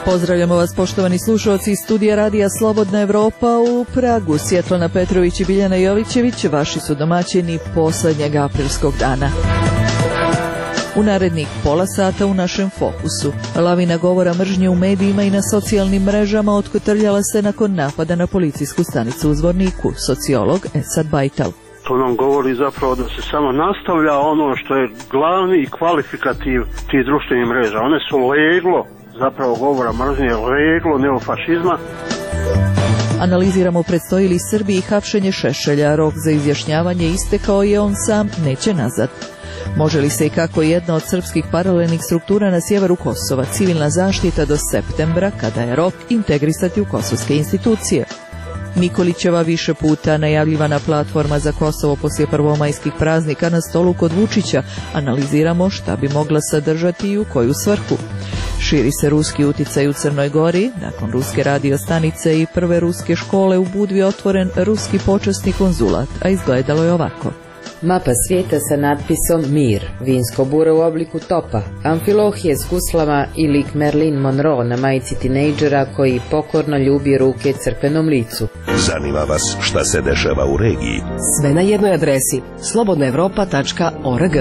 Pozdravljamo vas poštovani slušalci iz studija Radija Slobodna Evropa u Pragu. Svjetlana Petrović i Biljana Jovićević, vaši su domaćini posljednjeg aprilskog dana. U narednih pola sata u našem fokusu. Lavina govora mržnje u medijima i na socijalnim mrežama otkotrljala se nakon napada na policijsku stanicu u Zvorniku. Sociolog Esad Bajtal. To nam govori zapravo da se samo nastavlja ono što je glavni i kvalifikativ tih društvenih mreža. One su leglo zapravo govora mržnje, leglo neofašizma. Analiziramo predstoji li Srbiji hapšenje Šešelja, rok za izjašnjavanje istekao je, on sam neće nazad. Može li se i kako jedna od srpskih paralelnih struktura na sjeveru Kosova, civilna zaštita do septembra, kada je rok, integrisati u kosovske institucije? Nikolićeva više puta najavljivana platforma za Kosovo poslije prvomajskih praznika na stolu kod Vučića. Analiziramo šta bi mogla sadržati i u koju svrhu. Širi se ruski uticaj u Crnoj Gori. Nakon ruske radiostanice i prve ruske škole u Budvi otvoren ruski počasni konzulat, a izgledalo je ovako. Mapa svijeta sa natpisom Mir, vinsko bure u obliku topa, amfilohije s guslama i lik Marilyn Monroe na majici tinejdžera koji pokorno ljubi ruke crkvenom licu. Zanima vas šta se dešava u regiji? Sve na jednoj adresi, slobodnaevropa.org.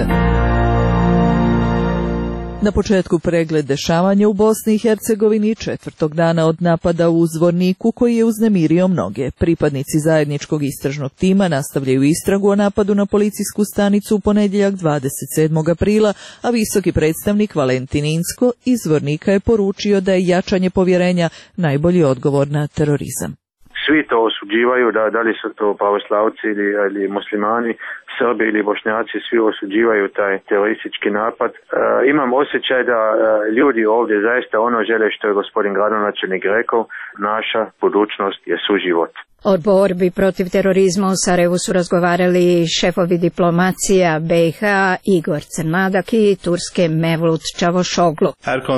Na početku pregled dešavanja u Bosni i Hercegovini četvrtog dana od napada u Zvorniku koji je uznemirio mnoge. Pripadnici zajedničkog istražnog tima nastavljaju istragu o napadu na policijsku stanicu u ponedjeljak 27. aprila, a visoki predstavnik Valentin Inzko iz Zvornika je poručio da je jačanje povjerenja najbolji odgovor na terorizam. Svi to osuđivaju, da li su to pravoslavci ili muslimani, Srbi ili Bošnjaci, svi osuđivaju taj teroristički napad. Imam osjećaj da ljudi ovdje zaista ono žele što je gospodin gradonačelnik rekao, naša budućnost je suživot. O borbi protiv terorizma u Sarajevu su razgovarali šefovi diplomacija BiH Igor Crnadak i Turske Mevlut Čavošoglu.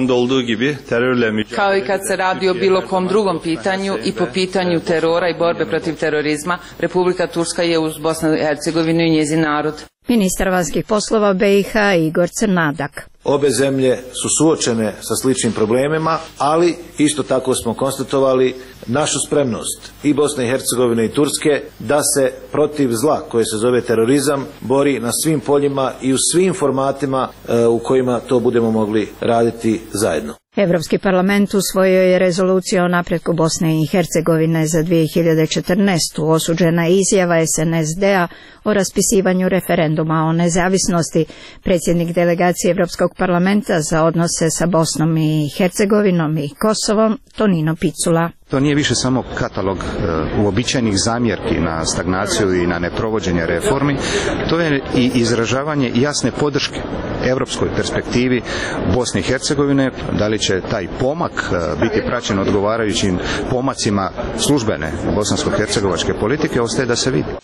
Kao i kad se radi o bilo kom drugom pitanju i po pitanju terora i borbe protiv terorizma, Republika Turska je uz Bosnu i Hercegovinu i njezin narod. Ministar vanjskih poslova BiH Igor Crnadak. Obe zemlje su suočene sa sličnim problemima, ali isto tako smo konstatovali našu spremnost i Bosne i Hercegovine i Turske da se protiv zla koje se zove terorizam bori na svim poljima i u svim formatima u kojima to budemo mogli raditi zajedno. Europski parlament usvojio je rezoluciju o napretku Bosne i Hercegovine za 2014. Osuđena izjava SNSD-a o raspisivanju referenduma o nezavisnosti. Predsjednik delegacije Europskog parlamenta za odnose sa Bosnom i Hercegovinom i Kosovom, Tonino Picula. To nije više samo katalog uobičajenih zamjerki na stagnaciju i na neprovođenje reformi, to je i izražavanje jasne podrške europskoj perspektivi Bosne i Hercegovine. Da li će taj pomak biti praćen odgovarajućim pomacima službene bosansko-hercegovačke politike, ostaje da se vidi.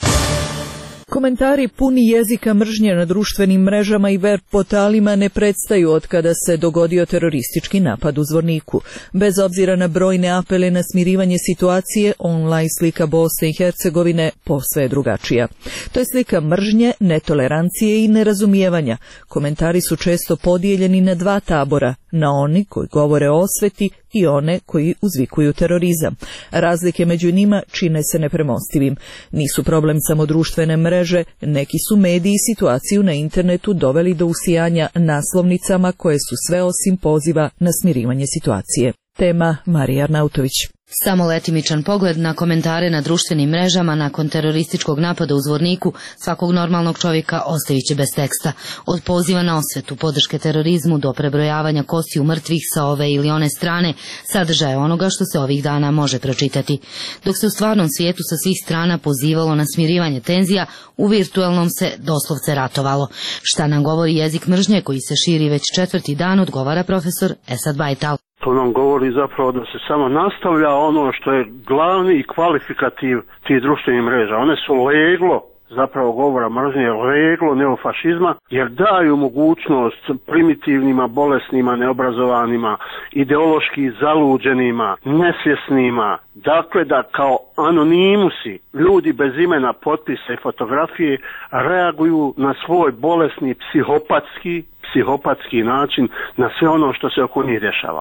Komentari puni jezika mržnje na društvenim mrežama i web portalima ne prestaju od kada se dogodio teroristički napad u Zvorniku. Bez obzira na brojne apele na smirivanje situacije, online slika Bosne i Hercegovine posve je drugačija. To je slika mržnje, netolerancije i nerazumijevanja. Komentari su često podijeljeni na dva tabora, na oni koji govore o osveti i one koji uzvikuju terorizam. Razlike među njima čine se nepremostivim. Nisu problem samo društvene mreže, neki su mediji situaciju na internetu doveli do usijanja naslovnicama koje su sve osim poziva na smirivanje situacije. Tema Marija Arnautović. Samo letimičan pogled na komentare na društvenim mrežama nakon terorističkog napada u Zvorniku svakog normalnog čovjeka ostavit će bez teksta. Od poziva na osvetu, podrške terorizmu do prebrojavanja kostiju mrtvih sa ove ili one strane, sadržaje onoga što se ovih dana može pročitati. Dok se u stvarnom svijetu sa svih strana pozivalo na smirivanje tenzija, u virtualnom se doslovce ratovalo. Šta nam govori jezik mržnje koji se širi već četvrti dan, odgovara profesor Esad Bajtal. To nam govori zapravo da se samo nastavlja ono što je glavni i kvalifikativ tih društvenih mreža. One su leglo zapravo govora mržnje, leglo neofašizma, jer daju mogućnost primitivnima, bolesnima, neobrazovanima, ideološki zaluđenima, nesvjesnima, dakle da kao anonimusi, ljudi bez imena, potpisa i fotografije reaguju na svoj bolesni psihopatski način na sve ono što se oko njih dešava.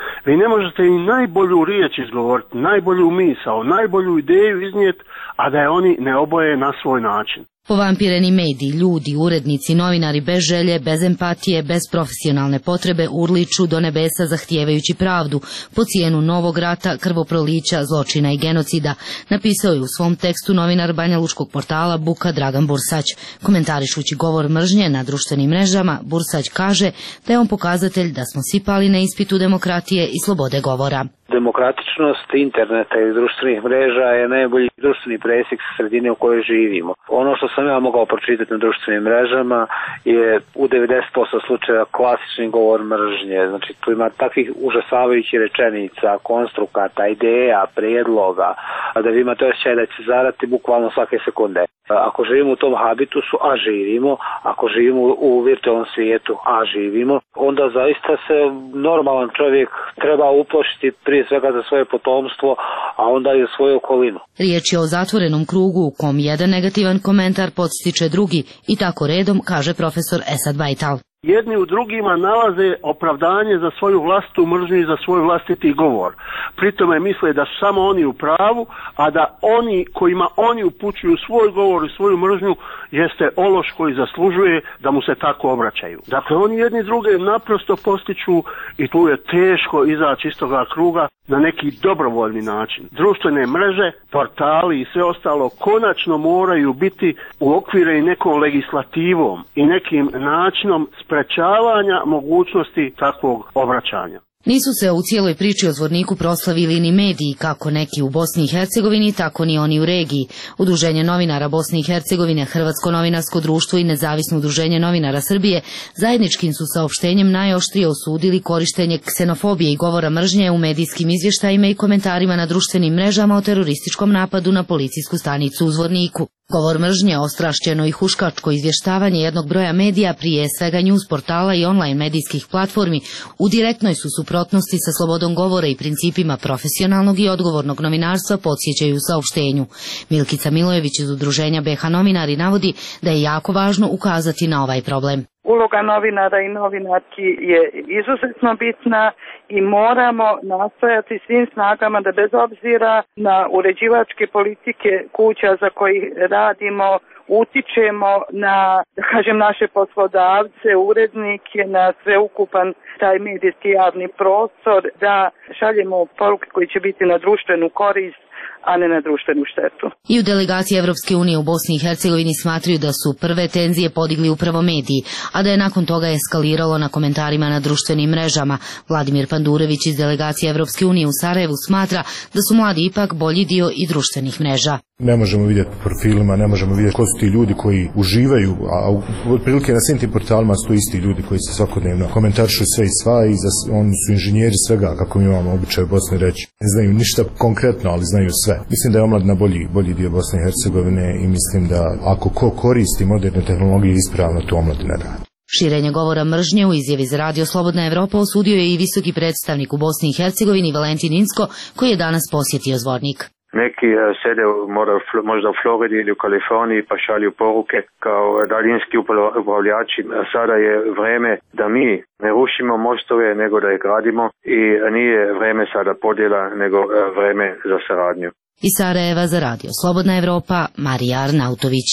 Vi ne možete i najbolju riječ izgovoriti, najbolju misao, najbolju ideju iznijeti, a da je oni ne oboje na svoj način. Povampireni mediji, ljudi, urednici, novinari bez želje, bez empatije, bez profesionalne potrebe urliču do nebesa zahtijevajući pravdu po cijenu novog rata, krvoprolića, zločina i genocida, napisao je u svom tekstu novinar banjalučkog portala Buka Dragan Bursać. Komentarišući govor mržnje na društvenim mrežama, Bursać kaže da je on pokazatelj da smo svi pali na ispitu demokratije i slobode govora. Demokratičnost interneta i društvenih mreža je najbolji društveni presjek sredine u kojoj živimo. Ono što sam ja mogao pročitati na društvenim mrežama je u 90% slučajeva klasični govor mržnje. Znači tu ima takvih užasavajućih rečenica, konstrukata, ideja, prijedloga, da vi imate osjećaj da će zarati bukvalno svake sekunde. Ako živimo u tom habitusu, a živimo, ako živimo u virtualnom svijetu, a živimo, onda zaista se normalan čovjek treba uplašiti prije svega za svoje potomstvo, a onda i za svoju okolinu. Riječ je o zatvorenom krugu u kom jedan negativan komentar podstiče drugi i tako redom, kaže profesor Esad Bajtal. Jedni u drugima nalaze opravdanje za svoju vlastitu mržnju i za svoj vlastiti govor. Pritome misle da su samo oni u pravu, a da oni kojima oni upućuju svoj govor i svoju mržnju jeste ološ koji zaslužuje da mu se tako obraćaju. Dakle, oni jedni druge naprosto postiču i tu je teško izaći iz toga kruga na neki dobrovoljni način. Društvene mreže, portali i sve ostalo konačno moraju biti uokvireni nekom legislativom i nekim načinom sprečavanja mogućnosti takvog obraćanja. Nisu se u cijeloj priči o Zvorniku proslavili ni mediji, kako neki u Bosni i Hercegovini, tako ni oni u regiji. Udruženje novinara Bosne i Hercegovine, Hrvatsko novinarsko društvo i Nezavisno udruženje novinara Srbije zajedničkim su saopštenjem najoštrije osudili korištenje ksenofobije i govora mržnje u medijskim izvještajima i komentarima na društvenim mrežama o terorističkom napadu na policijsku stanicu u Zvorniku. Govor mržnje, ostrašćeno i huškačko izvještavanje jednog broja medija, prije svega news portala i online medijskih platformi, u direktnoj su suprotnosti sa slobodom govora i principima profesionalnog i odgovornog novinarstva, podsjećaju u saopštenju. Milkica Milojević iz udruženja BH Novinari navodi da je jako važno ukazati na ovaj problem. Uloga novinara i novinarki je izuzetno bitna i moramo nastojati svim snagama da bez obzira na uređivačke politike kuća za koji radimo, utičemo na, da kažem, naše poslodavce, urednike, na sveukupan taj medijski javni prostor, da šaljemo poruke koji će biti na društvenu korist, a ne na društvenu štetu. I u delegaciji Evropske unije u Bosni i Hercegovini smatraju da su prve tenzije podigli upravo mediji, a da je nakon toga eskaliralo na komentarima na društvenim mrežama. Vladimir Pandurević iz delegacije Evropske unije u Sarajevu smatra da su mladi ipak bolji dio i društvenih mreža. Ne možemo vidjeti po profilima, ne možemo vidjeti ko su ti ljudi koji uživaju, a otprilike na svim tim portalima su to isti ljudi koji se svakodnevno komentarišu sve i sva i oni su inženjeri svega, kako mi imamo običaj u Bosni reći. Ne znaju ništa konkretno, ali znaju sve. Mislim da je omladina bolji dio Bosne i Hercegovine i mislim da ako ko koristi moderne tehnologije ispravno, to omladina radi. Širenje govora mržnje u izjavi za Radio Slobodna Evropa osudio je i visoki predstavnik u Bosni i Hercegovini Valentin Inzko, koji je danas posjetio Zvornik. Neki sede možda u Floridi ili u Kaliforniji pa šalju poruke kao daljinski upravljači. Sada je vreme da mi ne rušimo mostove, nego da ih gradimo i nije vreme sada podjela, nego vreme za saradnju. Iz Sarajeva za Radio Slobodna Evropa, Marija Arnautović.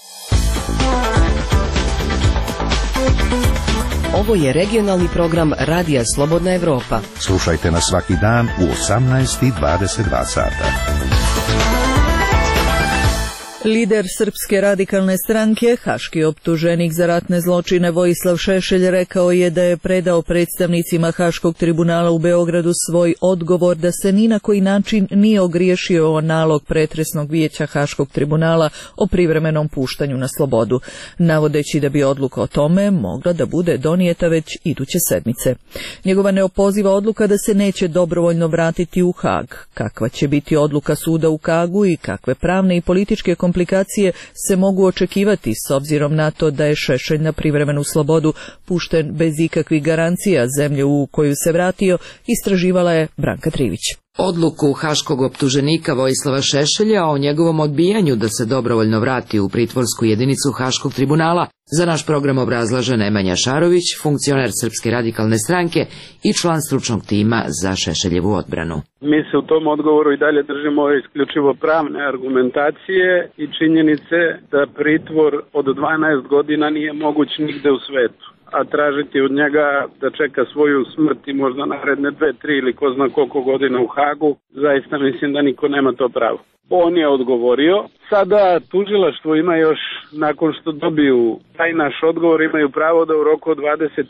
Ovo je regionalni program Radija Slobodna Evropa. Slušajte nas svaki dan u 18:22 sata. Lider Srpske radikalne stranke, haški optuženik za ratne zločine Vojislav Šešelj rekao je da je predao predstavnicima Haškog tribunala u Beogradu svoj odgovor da se ni na koji način nije ogriješio o nalog pretresnog vijeća Haškog tribunala o privremenom puštanju na slobodu, navodeći da bi odluka o tome mogla da bude donijeta već iduće sedmice. Njegova neopoziva odluka da se neće dobrovoljno vratiti u Hag. Kakva će biti odluka suda u Hagu i kakve pravne i političke komplikacije se mogu očekivati s obzirom na to da je Šešelj na privremenu slobodu pušten bez ikakvih garancija zemlje u koju se vratio, istraživala je Branka Trivić. Odluku haškog optuženika Vojislava Šešelja o njegovom odbijanju da se dobrovoljno vrati u pritvorsku jedinicu Haškog tribunala za naš program obrazlaže Nemanja Šarović, funkcioner Srpske radikalne stranke i član stručnog tima za Šešeljevu odbranu. Mi se u tom odgovoru i dalje držimo isključivo pravne argumentacije i činjenice da pritvor od 12 godina nije moguć nigde u svetu. A tražiti od njega da čeka svoju smrt i možda naredne 2, 3 ili ko zna koliko godina u Hagu, zaista mislim da niko nema to pravo. On je odgovorio. Sada tužilaštvo ima još, nakon što dobiju taj naš odgovor, imaju pravo da u roku od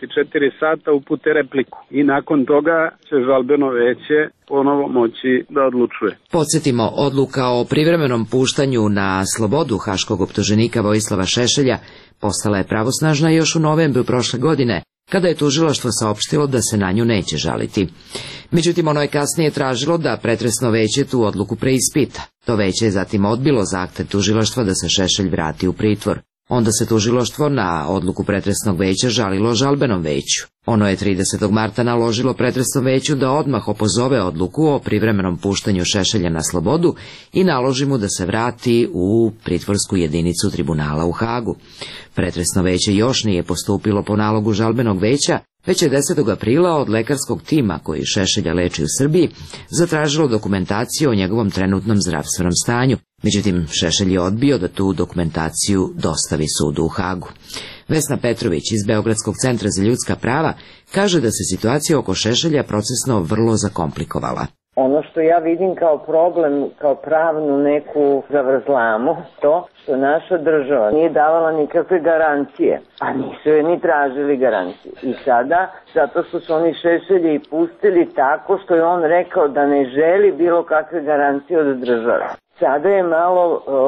24 sata upute repliku. I nakon toga će žalbeno veće ponovo moći da odlučuje. Podsjetimo, odluka o privremenom puštanju na slobodu haškog optuženika Vojislava Šešelja postala je pravosnažna još u novembru prošle godine, kada je tužilaštvo saopštilo da se na nju neće žaliti. Međutim, ono je kasnije tražilo da pretresno veće tu odluku preispita. To veće je zatim odbilo zahtev tužilaštva da se Šešelj vrati u pritvor. Onda se tužilaštvo na odluku pretresnog veća žalilo žalbenom veću. Ono je 30. marta naložilo pretresnom veću da odmah opozove odluku o privremenom puštanju Šešelja na slobodu i naloži mu da se vrati u pritvorsku jedinicu tribunala u Hagu. Pretresno veće još nije postupilo po nalogu žalbenog veća, već je 10. aprila od lekarskog tima koji Šešelja leči u Srbiji zatražilo dokumentaciju o njegovom trenutnom zdravstvenom stanju. Međutim, Šešelj je odbio da tu dokumentaciju dostavi sudu u Hagu. Vesna Petrović iz Beogradskog centra za ljudska prava kaže da se situacija oko Šešelja procesno vrlo zakomplikovala. Ono što ja vidim kao problem, kao pravnu neku zavrzlamu, to što naša država nije davala nikakve garancije, a nisu je ni tražili garancije. I sada, zato što su oni Šešelja i pustili tako što je on rekao da ne želi bilo kakve garancije od države. Sada je malo,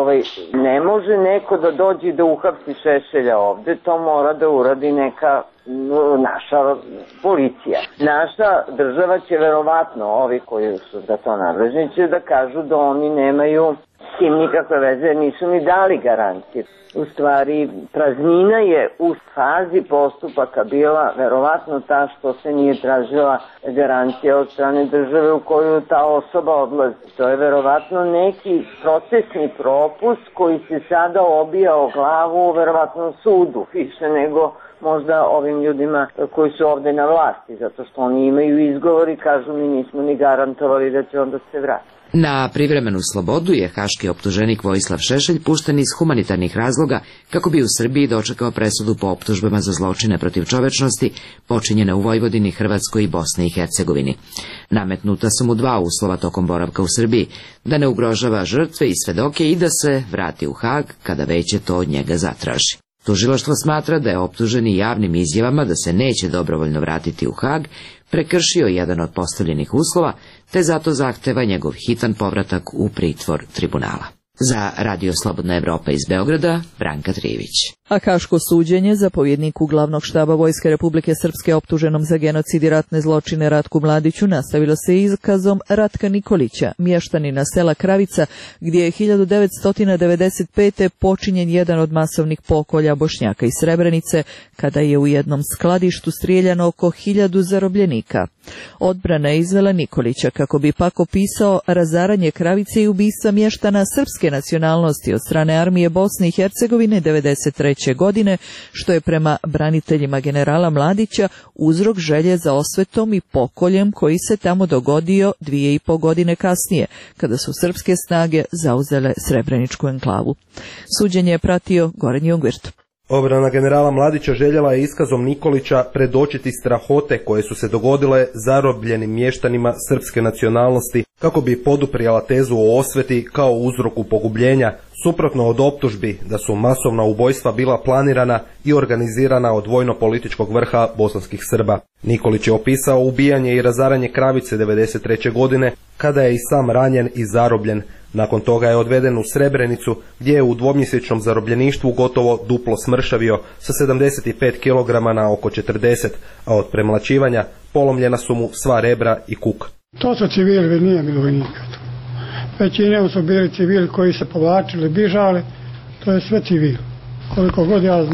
ne može neko da dođe da uhapsi Šešelja ovde, to mora da uradi neka naša policija. Naša država će verovatno, ovi koji su da to nadležni, će da kažu da oni nemaju s tim nikakve veze, nisu ni dali garancije. U stvari, praznina je u fazi postupaka bila verovatno ta što se nije tražila garancija od strane države u koju ta osoba odlazi. To je verovatno neki procesni propust koji se sada obija o glavu verovatno sudu, više nego možda ovim ljudima koji su ovde na vlasti, zato što oni imaju izgovor i kažu mi nismo ni garantovali da će onda se vratiti. Na privremenu slobodu je haški optuženik Vojislav Šešelj pušten iz humanitarnih razloga kako bi u Srbiji dočekao presudu po optužbama za zločine protiv čovečnosti počinjene u Vojvodini, Hrvatskoj i Bosni i Hercegovini. Nametnuta su mu 2 uslova tokom boravka u Srbiji, da ne ugrožava žrtve i svedoke i da se vrati u Hag kada veće to od njega zatraži. Tužilaštvo smatra da je optuženi javnim izjavama da se neće dobrovoljno vratiti u Hag prekršio jedan od postavljenih uslova, te zato zahteva njegov hitan povratak u pritvor tribunala. Za Radio Slobodna Evropa iz Beograda, Branka Trivić. A haško suđenje zapovjedniku glavnog štaba Vojske Republike Srpske optuženom za genocid i ratne zločine Ratku Mladiću nastavilo se iskazom Ratka Nikolića, mještanina sela Kravica, gdje je 1995. počinjen jedan od masovnih pokolja Bošnjaka iz Srebrenice, kada je u jednom skladištu strijeljano oko 1000 zarobljenika. Odbrana je izvela Nikolića kako bi pak opisao razaranje Kravice i ubistva mještana srpske nacionalnosti od strane armije Bosne i Hercegovine 1993. godine, što je prema braniteljima generala Mladića uzrok želje za osvetom i pokoljem koji se tamo dogodio 2,5 godine kasnije, kada su srpske snage zauzele Srebreničku enklavu. Suđenje je pratio Goran Jungvirt. Obrana generala Mladića željela je iskazom Nikolića predočiti strahote koje su se dogodile zarobljenim mještanima srpske nacionalnosti kako bi poduprijala tezu o osveti kao uzroku pogubljenja, suprotno od optužbi da su masovna ubojstva bila planirana i organizirana od vojno-političkog vrha bosanskih Srba. Nikolić je opisao ubijanje i razaranje Kravice 1993. godine, kada je i sam ranjen i zarobljen. Nakon toga je odveden u Srebrenicu, gdje je u dvomjesečnom zarobljeništvu gotovo duplo smršavio sa 75 kg na oko 40, a od premlaćivanja polomljena su mu sva rebra i kuk. To su civili, nije bilo vojnika. Većinom su bili civili koji se povlačili, bižali, to je sve civil, koliko god ja znam.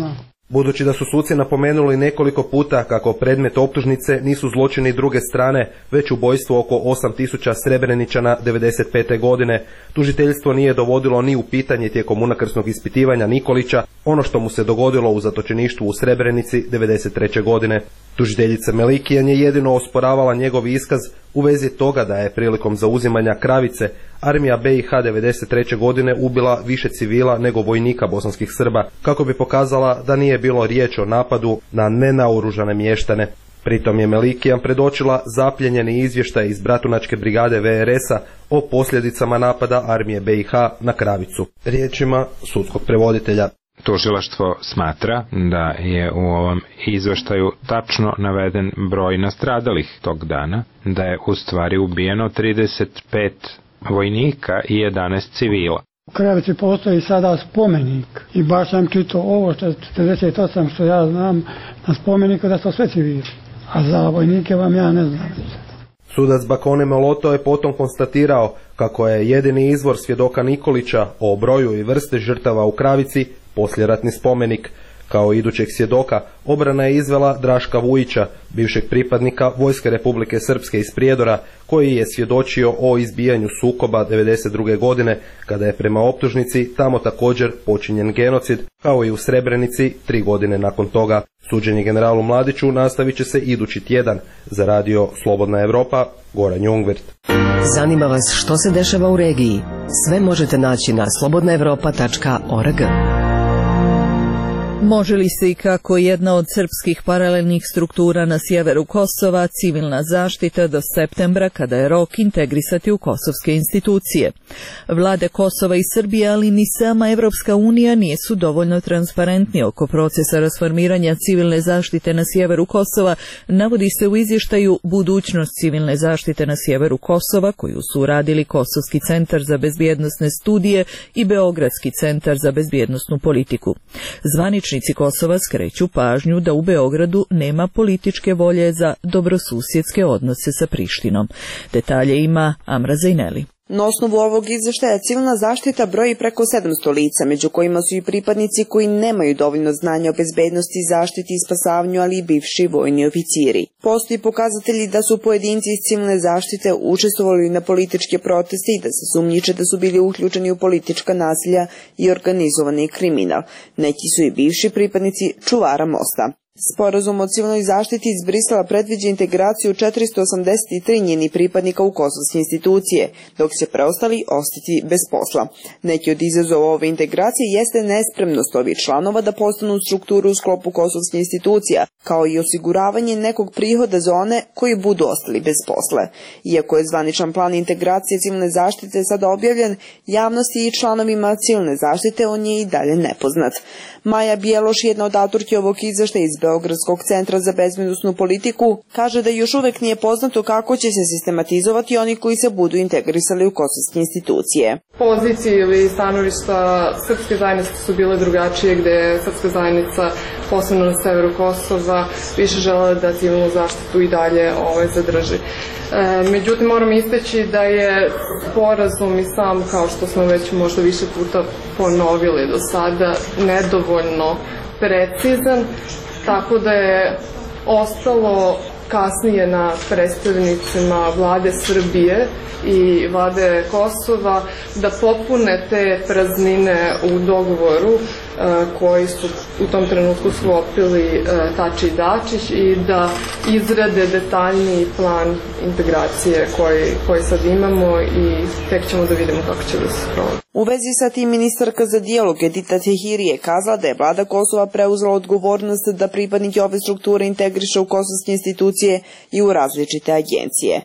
Budući da su suci napomenuli nekoliko puta kako predmet optužnice nisu zločini druge strane, već ubojstvo oko 8000 Srebreničana 1995. godine, tužiteljstvo nije dovodilo ni u pitanje tijekom unakrsnog ispitivanja Nikolića ono što mu se dogodilo u zatočeništvu u Srebrenici 1993. godine. Tužiteljica Melikijan je jedino osporavala njegov iskaz u vezi toga da je prilikom zauzimanja Kravice armija BiH 1993. godine ubila više civila nego vojnika bosanskih Srba, kako bi pokazala da nije bilo riječ o napadu na nenaoružane mještane. Pritom je Melikijan predočila zapljenjeni izvještaj iz Bratunačke brigade VRS-a o posljedicama napada armije BiH na Kravicu. Riječima sudskog prevoditelja. Tužilaštvo smatra da je u ovom izveštaju tačno naveden broj nastradalih tog dana, da je u stvari ubijeno 35 vojnika i 11 civila. U Kravici postoji sada spomenik i baš sam čitao ovo što je 48 što ja znam na spomeniku da su sve civili, a za vojnike vam ja ne znam. Sudac Bakone Moloto je potom konstatirao kako je jedini izvor svjedoka Nikolića o broju i vrste žrtava u Kravici poslijeratni spomenik. Kao idućeg svjedoka obrana je izvela Draška Vujića, bivšeg pripadnika Vojske Republike Srpske iz Prijedora, koji je svjedočio o izbijanju sukoba 1992. godine, kada je prema optužnici tamo također počinjen genocid, kao i u Srebrenici 3 godine nakon toga. Suđenje generalu Mladiću nastavit će se idući tjedan. Za radio Slobodna Evropa, Goran Jungwirth. Zanima vas što se dešava u regiji? Sve možete naći na slobodnaevropa.org. Može li se i kako jedna od srpskih paralelnih struktura na sjeveru Kosova, civilna zaštita, do septembra, kada je rok, integrisati u kosovske institucije? Vlade Kosova i Srbije, ali ni sama Evropska unija nisu dovoljno transparentni oko procesa rasformiranja civilne zaštite na sjeveru Kosova, navodi se u izvještaju Budućnost civilne zaštite na sjeveru Kosova, koju su uradili Kosovski centar za bezbjednosne studije i Beogradski centar za bezbjednosnu politiku. Zvaničnici Kosova skreću pažnju da u Beogradu nema političke volje za dobrosusjedske odnose sa Prištinom. Detalje ima Amra Zejneli. Na osnovu ovog izvještaja civilna zaštita broji preko 700 lica, među kojima su i pripadnici koji nemaju dovoljno znanja o bezbednosti, zaštiti i spasavanju, ali i bivši vojni oficiri. Postoji pokazatelji da su pojedinci iz civilne zaštite učestvovali na političke proteste i da se sumnjiče da su bili uključeni u politička nasilja i organizovani kriminal. Neki su i bivši pripadnici čuvara mosta. Sporazum o civilnoj zaštiti iz Brisela predviđa integraciju 483 njeni pripadnika u kosovske institucije, dok će preostali ostati bez posla. Neki od izazova ove integracije jeste nespremnost ovih članova da postanu strukturu u sklopu kosovske institucija, kao i osiguravanje nekog prihoda za one koji budu ostali bez posla. Iako je zvaničan plan integracije civilne zaštite sada objavljen, javnosti i članovima civilne zaštite on je i dalje nepoznat. Maja Bjeloš, jedna od autorki ovog izvještaja iz Beogradskog centra za bezbednosnu politiku, kaže da još uvek nije poznato kako će se sistematizovati oni koji se budu integrisali u kosovske institucije. Pozicije ili stanovišta srpske zajednice su bile drugačije, gde je srpska zajednica, posebno na severu Kosova, više želela da civilnu zaštitu i dalje zadrži. Međutim, moram istaći da je sporazum i sam, kao što smo već možda više puta ponovili do sada, nedovoljno precizan, tako da je ostalo kasnije na predstavnicima vlade Srbije i vlade Kosova da popune te praznine u dogovoru koji su u tom trenutku sklopili Tači i Dačić i da izrade detaljniji plan integracije koji sad imamo i tek ćemo da vidimo kako će da se sprovodi. U vezi sa tim ministarka za dijalog Edita Tehiri je kazala da je vlada Kosova preuzela odgovornost da pripadnike ove strukture integriše u kosovske institucije i u različite agencije.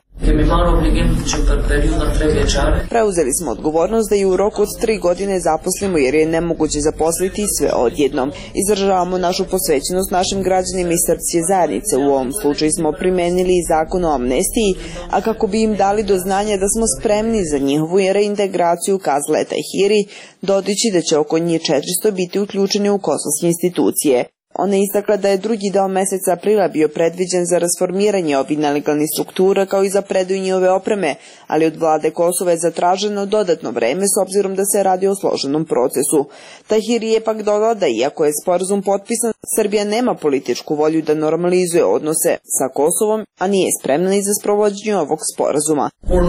Preuzeli smo odgovornost da i u roku od 3 godine zaposlimo jer je nemoguće zaposliti sve odjednom. Izražavamo našu posvećenost našim građanima iz srpske zajednice. U ovom slučaju smo primenili i zakon o amnestiji, a kako bi im dali do znanja da smo spremni za njihovu reintegraciju, kazala je Tahiri, dodajući da će oko njih 400 biti uključeni u kosovske institucije. Ona je istakla da je drugi deo meseca aprila bio predviđen za rasformiranje ovih nelegalnih struktura kao i za predaju njihove opreme, ali od vlade Kosova je zatraženo dodatno vreme s obzirom da se radi o složenom procesu. Tahiri je pak dodala da iako je sporazum potpisan, Srbija nema političku volju da normalizuje odnose sa Kosovom, a nije spremna ni za sprovođenje ovog sporazuma.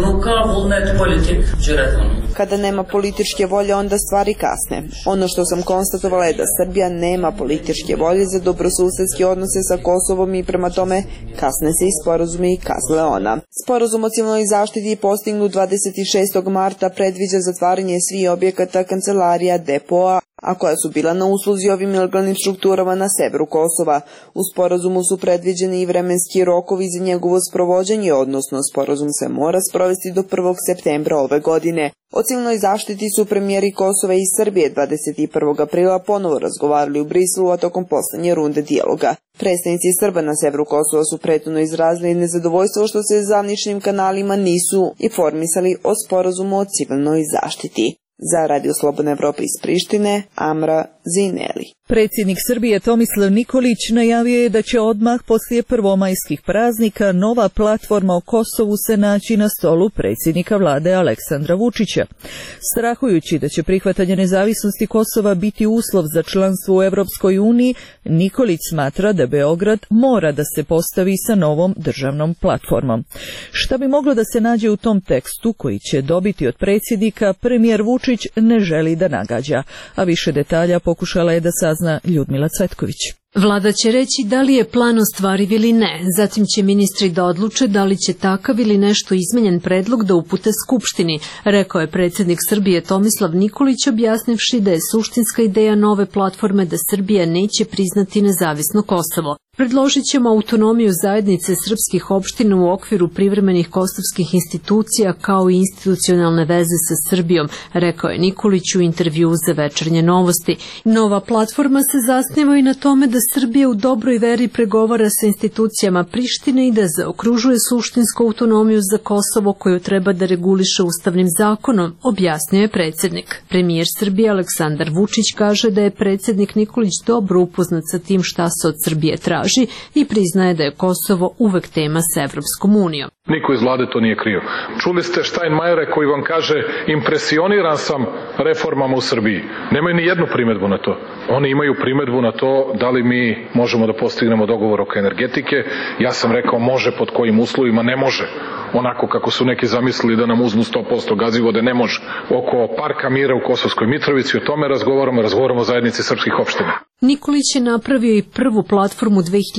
Kada nema političke volje, onda stvari kasne. Ono što sam konstatovala je da Srbija nema političke volje za dobrosusedske odnose sa Kosovom i prema tome kasne se i sporazumi, kazala ona. Sporazum o civilnoj zaštiti postignut 26. marta predviđa zatvaranje svih objekata, kancelarija, depoa, a koja su bila na usluzi ovim ilegalnim strukturama na severu Kosova. U sporazumu su predviđeni i vremenski rokovi za njegovo sprovođenje, odnosno sporazum se mora sprovesti do 1. septembra ove godine. O civilnoj zaštiti su premijeri Kosova i Srbije 21. aprila ponovo razgovarali u Briselu, a tokom poslednje runde dijaloga. Predstavnici Srba na severu Kosova su prethodno izrazili nezadovoljstvo što se zvaničnim kanalima nisu informisali o sporazumu o civilnoj zaštiti. Za Radio Slobodna Evropa iz Prištine, Amra Zineli. Predsjednik Srbije Tomislav Nikolić najavio je da će odmah poslije prvomajskih praznika nova platforma o Kosovu se naći na stolu predsjednika vlade Aleksandra Vučića. Strahujući da će prihvatanje nezavisnosti Kosova biti uslov za članstvo u Evropskoj uniji, Nikolić smatra da Beograd mora da se postavi sa novom državnom platformom. Šta bi moglo da se nađe u tom tekstu koji će dobiti od predsjednika, premijer Vučić ne želi da nagađa, a više detalja pokušala je da sazna Ljudmila Cvetković. Vlada će reći da li je plan ostvariv ili ne, zatim će ministri da odluče da li će takav ili nešto izmenjen predlog da upute Skupštini, rekao je predsjednik Srbije Tomislav Nikolić, objasnivši da je suštinska ideja nove platforme da Srbija neće priznati nezavisno Kosovo. Predložit ćemo autonomiju zajednice srpskih opština u okviru privremenih kosovskih institucija kao i institucionalne veze sa Srbijom, rekao je Nikolić u intervju za Večernje novosti. Nova platforma se zasniva i na tome da Srbija u dobroj veri pregovara sa institucijama Prištine i da zaokružuje suštinsku autonomiju za Kosovo koju treba da reguliše ustavnim zakonom, objasnio je predsjednik. Premijer Srbije Aleksandar Vučić kaže da je predsjednik Nikolić dobro upoznat sa tim šta se od Srbije traži i priznaje da je Kosovo uvek tema sa Evropskom unijom. Niko iz vlade to nije krio. Čuli ste Štajnmajera koji vam kaže impresioniran sam reformama u Srbiji. Nemaju ni jednu primedbu na to. Oni imaju primedbu na to da li mi možemo da postignemo dogovor oko energetike. Ja sam rekao može pod kojim uslovima, ne može. Onako kako su neki zamislili da nam uzmu 100% gazivode, ne može. Oko Parka mira u Kosovskoj Mitrovici, o tome razgovaramo o zajednici srpskih opština. Nikolić je napravio i prvu platformu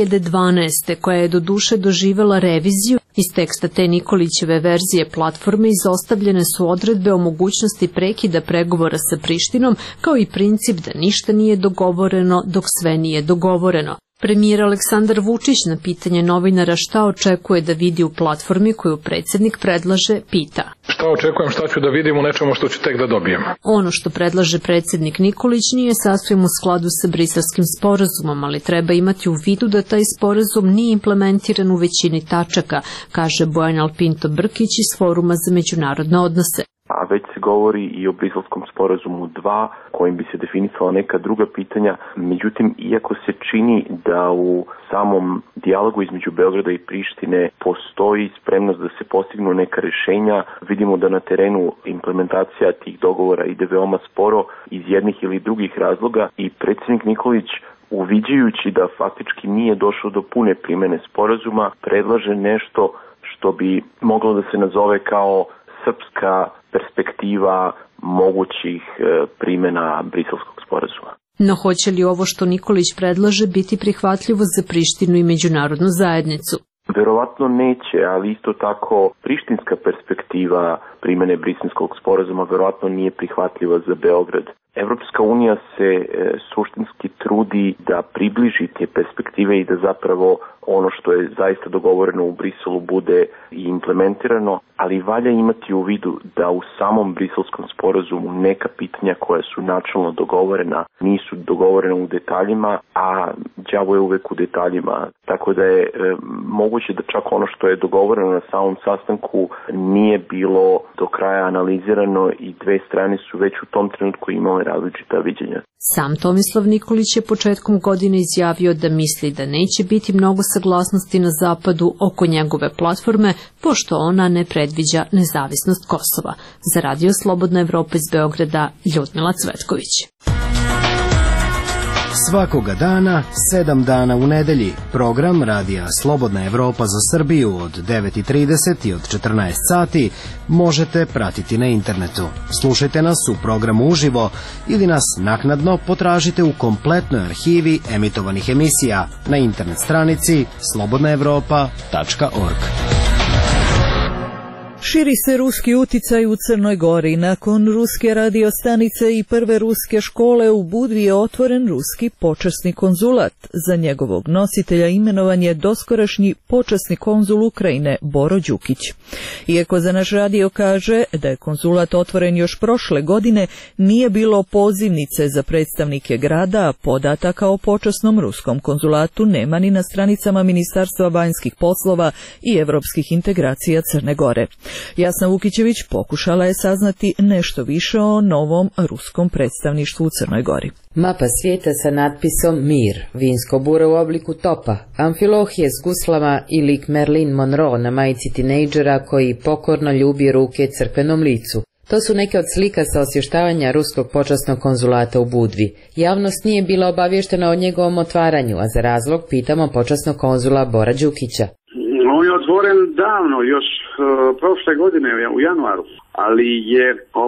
2012. koja je doduše doživela reviziju. Iz teksta te Nikolićeve verzije platforme izostavljene su odredbe o mogućnosti prekida pregovora sa Prištinom, kao i princip da ništa nije dogovoreno dok sve nije dogovoreno. Premijer Aleksandar Vučić na pitanje novinara šta očekuje da vidi u platformi koju predsjednik predlaže, pita. Šta očekujem, šta ću da vidim u nečemu što ću tek da dobijem? Ono što predlaže predsjednik Nikolić nije sasvim u skladu sa Briselskim sporazumom, ali treba imati u vidu da taj sporazum nije implementiran u većini tačaka, kaže Bojan Alpinto Brkić iz Foruma za međunarodne odnose. A već se govori i o Briselskom sporazumu 2, kojim bi se definisala neka druga pitanja. Međutim, iako se čini da u samom dijalogu između Beograda i Prištine postoji spremnost da se postignu neka rješenja, vidimo da na terenu implementacija tih dogovora ide veoma sporo iz jednih ili drugih razloga i predsjednik Nikolić, uviđajući da faktički nije došlo do pune primjene sporazuma, predlaže nešto što bi moglo da se nazove kao srpska perspektiva mogućih primjena Briselskog sporazuma. No hoće li ovo što Nikolić predlaže biti prihvatljivo za Prištinu i međunarodnu zajednicu? Verovatno neće, ali isto tako prištinska perspektiva primjene Briselskog sporazuma verovatno nije prihvatljiva za Beograd. Evropska unija se suštinski trudi da približi te perspektive i da zapravo ono što je zaista dogovoreno u Briselu bude i implementirano, ali valja imati u vidu da u samom Briselskom sporazumu neka pitanja koja su načelno dogovorena nisu dogovorena u detaljima, a đavo je uvek u detaljima. Tako da je moguće da čak ono što je dogovoreno na samom sastanku nije bilo do kraja analizirano i dve strane su već u tom trenutku imale imali različita viđenja. Sam Tomislav Nikolić je početkom godine izjavio da misli da neće biti mnogo saglasnosti na zapadu oko njegove platforme, pošto ona ne predviđa nezavisnost Kosova. Za Radio Slobodna Evropa iz Beograda, Ljudmila Cvetković. Svakoga dana, 7 dana u nedelji, program Radija Slobodna Evropa za Srbiju od 9:30 i od 14 sati možete pratiti na internetu. Slušajte nas u programu uživo ili nas naknadno potražite u kompletnoj arhivi emitovanih emisija na internet stranici slobodnaevropa.org. Širi se ruski uticaj u Crnoj Gori. Nakon ruske radiostanice i prve ruske škole u Budvi je otvoren ruski počasni konzulat. Za njegovog nositelja imenovan je doskorašnji počasni konzul Ukrajine Boro Đukić. Iako za naš radio kaže da je konzulat otvoren još prošle godine, nije bilo pozivnice za predstavnike grada, a podataka o počasnom ruskom konzulatu nema ni na stranicama Ministarstva vanjskih poslova i evropskih integracija Crne Gore. Jasna Vukićević pokušala je saznati nešto više o novom ruskom predstavništvu u Crnoj Gori. Mapa svijeta sa natpisom Mir, vinsko bure u obliku topa, amfilohije s guslama i lik Marilyn Monroe na majici tinejdžera koji pokorno ljubi ruke crkvenom licu. To su neke od slika sa osvještavanja ruskog počasnog konzulata u Budvi. Javnost nije bila obavještena o njegovom otvaranju, a za razlog pitamo počasnog konzula Bora Đukića. On je otvoren davno, još prošle godine u januaru, ali je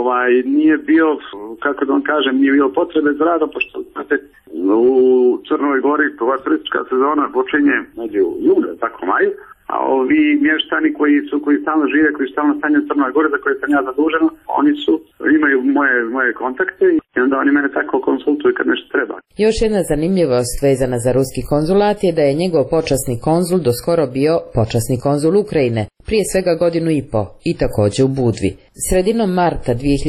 nije bio, kako da vam kažem, nije bio potrebe za rada, pošto znate, u Crnoj Gori ova turistička sezona počinje u junu, tako maju, a ovi mještani koji stalno žive, koji stalno stanju u Crnoj Gori, za koje sam ja zadužen, oni imaju moje kontakte i onda oni mene tako konsultuju kad nešto treba. Još jedna zanimljivost vezana za ruski konzulat je da je njegov počasni konzul doskoro bio počasni konzul Ukrajine, prije svega godinu i po, i također u Budvi. Sredinom marta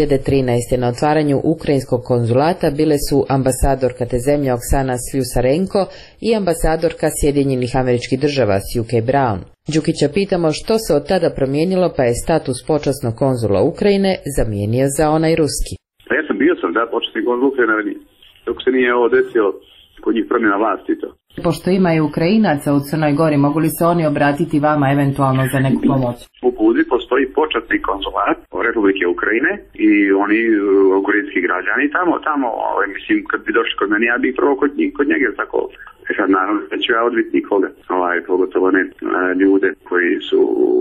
2013. na otvaranju ukrajinskog konzulata bile su ambasadorka te zemlje Oksana Sljusarenko i ambasadorka Sjedinjenih Američkih Država Sjuke Brown. Đukića pitamo što se od tada promijenilo, pa je status počasnog konzula Ukrajine zamijenio za onaj ruski. Ja sam bio počasni konzul Ukrajine, dok se nije ovo desilo kod njih promjena vlasti i to. Pošto ima i Ukrajinaca u Crnoj Gori, mogu li se oni obratiti vama eventualno za neku pomoć? U Budvi postoji počasni konzulat Republike Ukrajine i oni ukrajinski građani tamo, mislim, kad bi došli kod mene, ja bih prvo kod njega, tako. Sad naravno da ću ja odbiti nikoga, pogotovo ne ljude koji su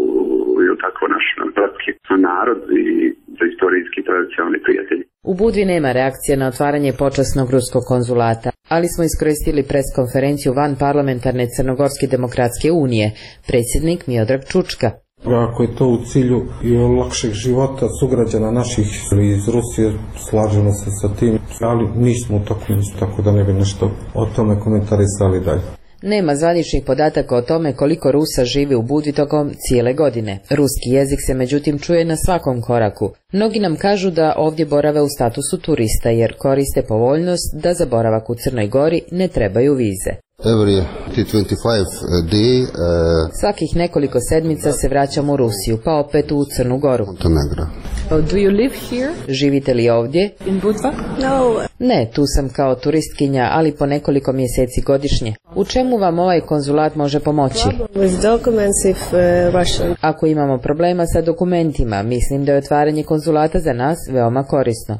tako naš narod i istorijski tradicionalni prijatelji. U Budvi nema reakcije na otvaranje počasnog ruskog konzulata, ali smo iskoristili preskonferenciju van parlamentarne Crnogorske demokratske unije, predsjednik Miodrag Čučka. Ako je to u cilju i lakšeg života sugrađana naših iz Rusije, slažemo se sa tim, ali nismo u toku, tako da ne bi nešto o tome komentarisali dalje. Nema zvaničnih podataka o tome koliko Rusa živi u Budvi tokom cijele godine. Ruski jezik se međutim čuje na svakom koraku. Mnogi nam kažu da ovdje borave u statusu turista jer koriste povoljnost da za boravak u Crnoj Gori ne trebaju vize. Svakih nekoliko sedmica se vraćam u Rusiju, pa opet u Crnu Goru. Do you live here? Živite li ovdje? In Budva? No. Ne, tu sam kao turistkinja, ali po nekoliko mjeseci godišnje. U čemu vam ovaj konzulat može pomoći? Ako imamo problema sa dokumentima, mislim da je otvaranje konzulata za nas veoma korisno.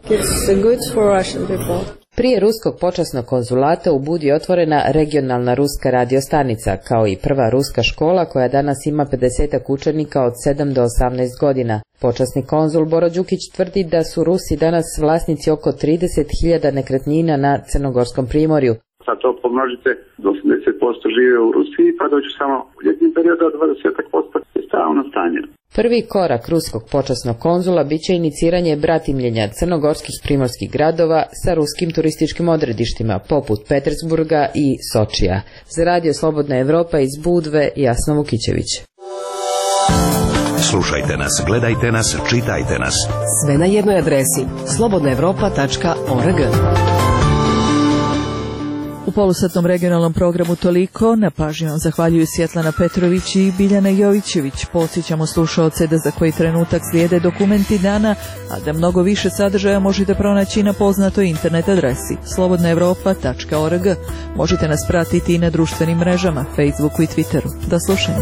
Prije ruskog počasnog konzulata u Budvi je otvorena regionalna ruska radiostanica, kao i prva ruska škola koja danas ima 50 učenika od 7 do 18 godina. Počasni konzul Boro Đukić tvrdi da su Rusi danas vlasnici oko 30.000 nekretnina na Crnogorskom primorju. Sad to pomnožite, 80% žive u Rusiji, pa dođu samo u ljetnim periodu, a 20% je stalno stanje. Prvi korak ruskog počasnog konzula bit će iniciranje bratimljenja crnogorskih primorskih gradova sa ruskim turističkim odredištima, poput Petersburga i Sočija. Za Radio Slobodna Evropa iz Budve, Jasna Vukićević. Slušajte nas, gledajte nas, čitajte nas. Sve na jednoj adresi slobodnaevropa.org. U polusatnom regionalnom programu toliko, na pažnju vam zahvaljuju Svjetlana Petrović i Biljana Jovićević. Podsjećamo slušaoce da za koji trenutak slijede dokumenti dana, a da mnogo više sadržaja možete pronaći na poznatoj internet adresi slobodnaevropa.org. Možete nas pratiti i na društvenim mrežama, Facebooku i Twitteru. Do slušanja.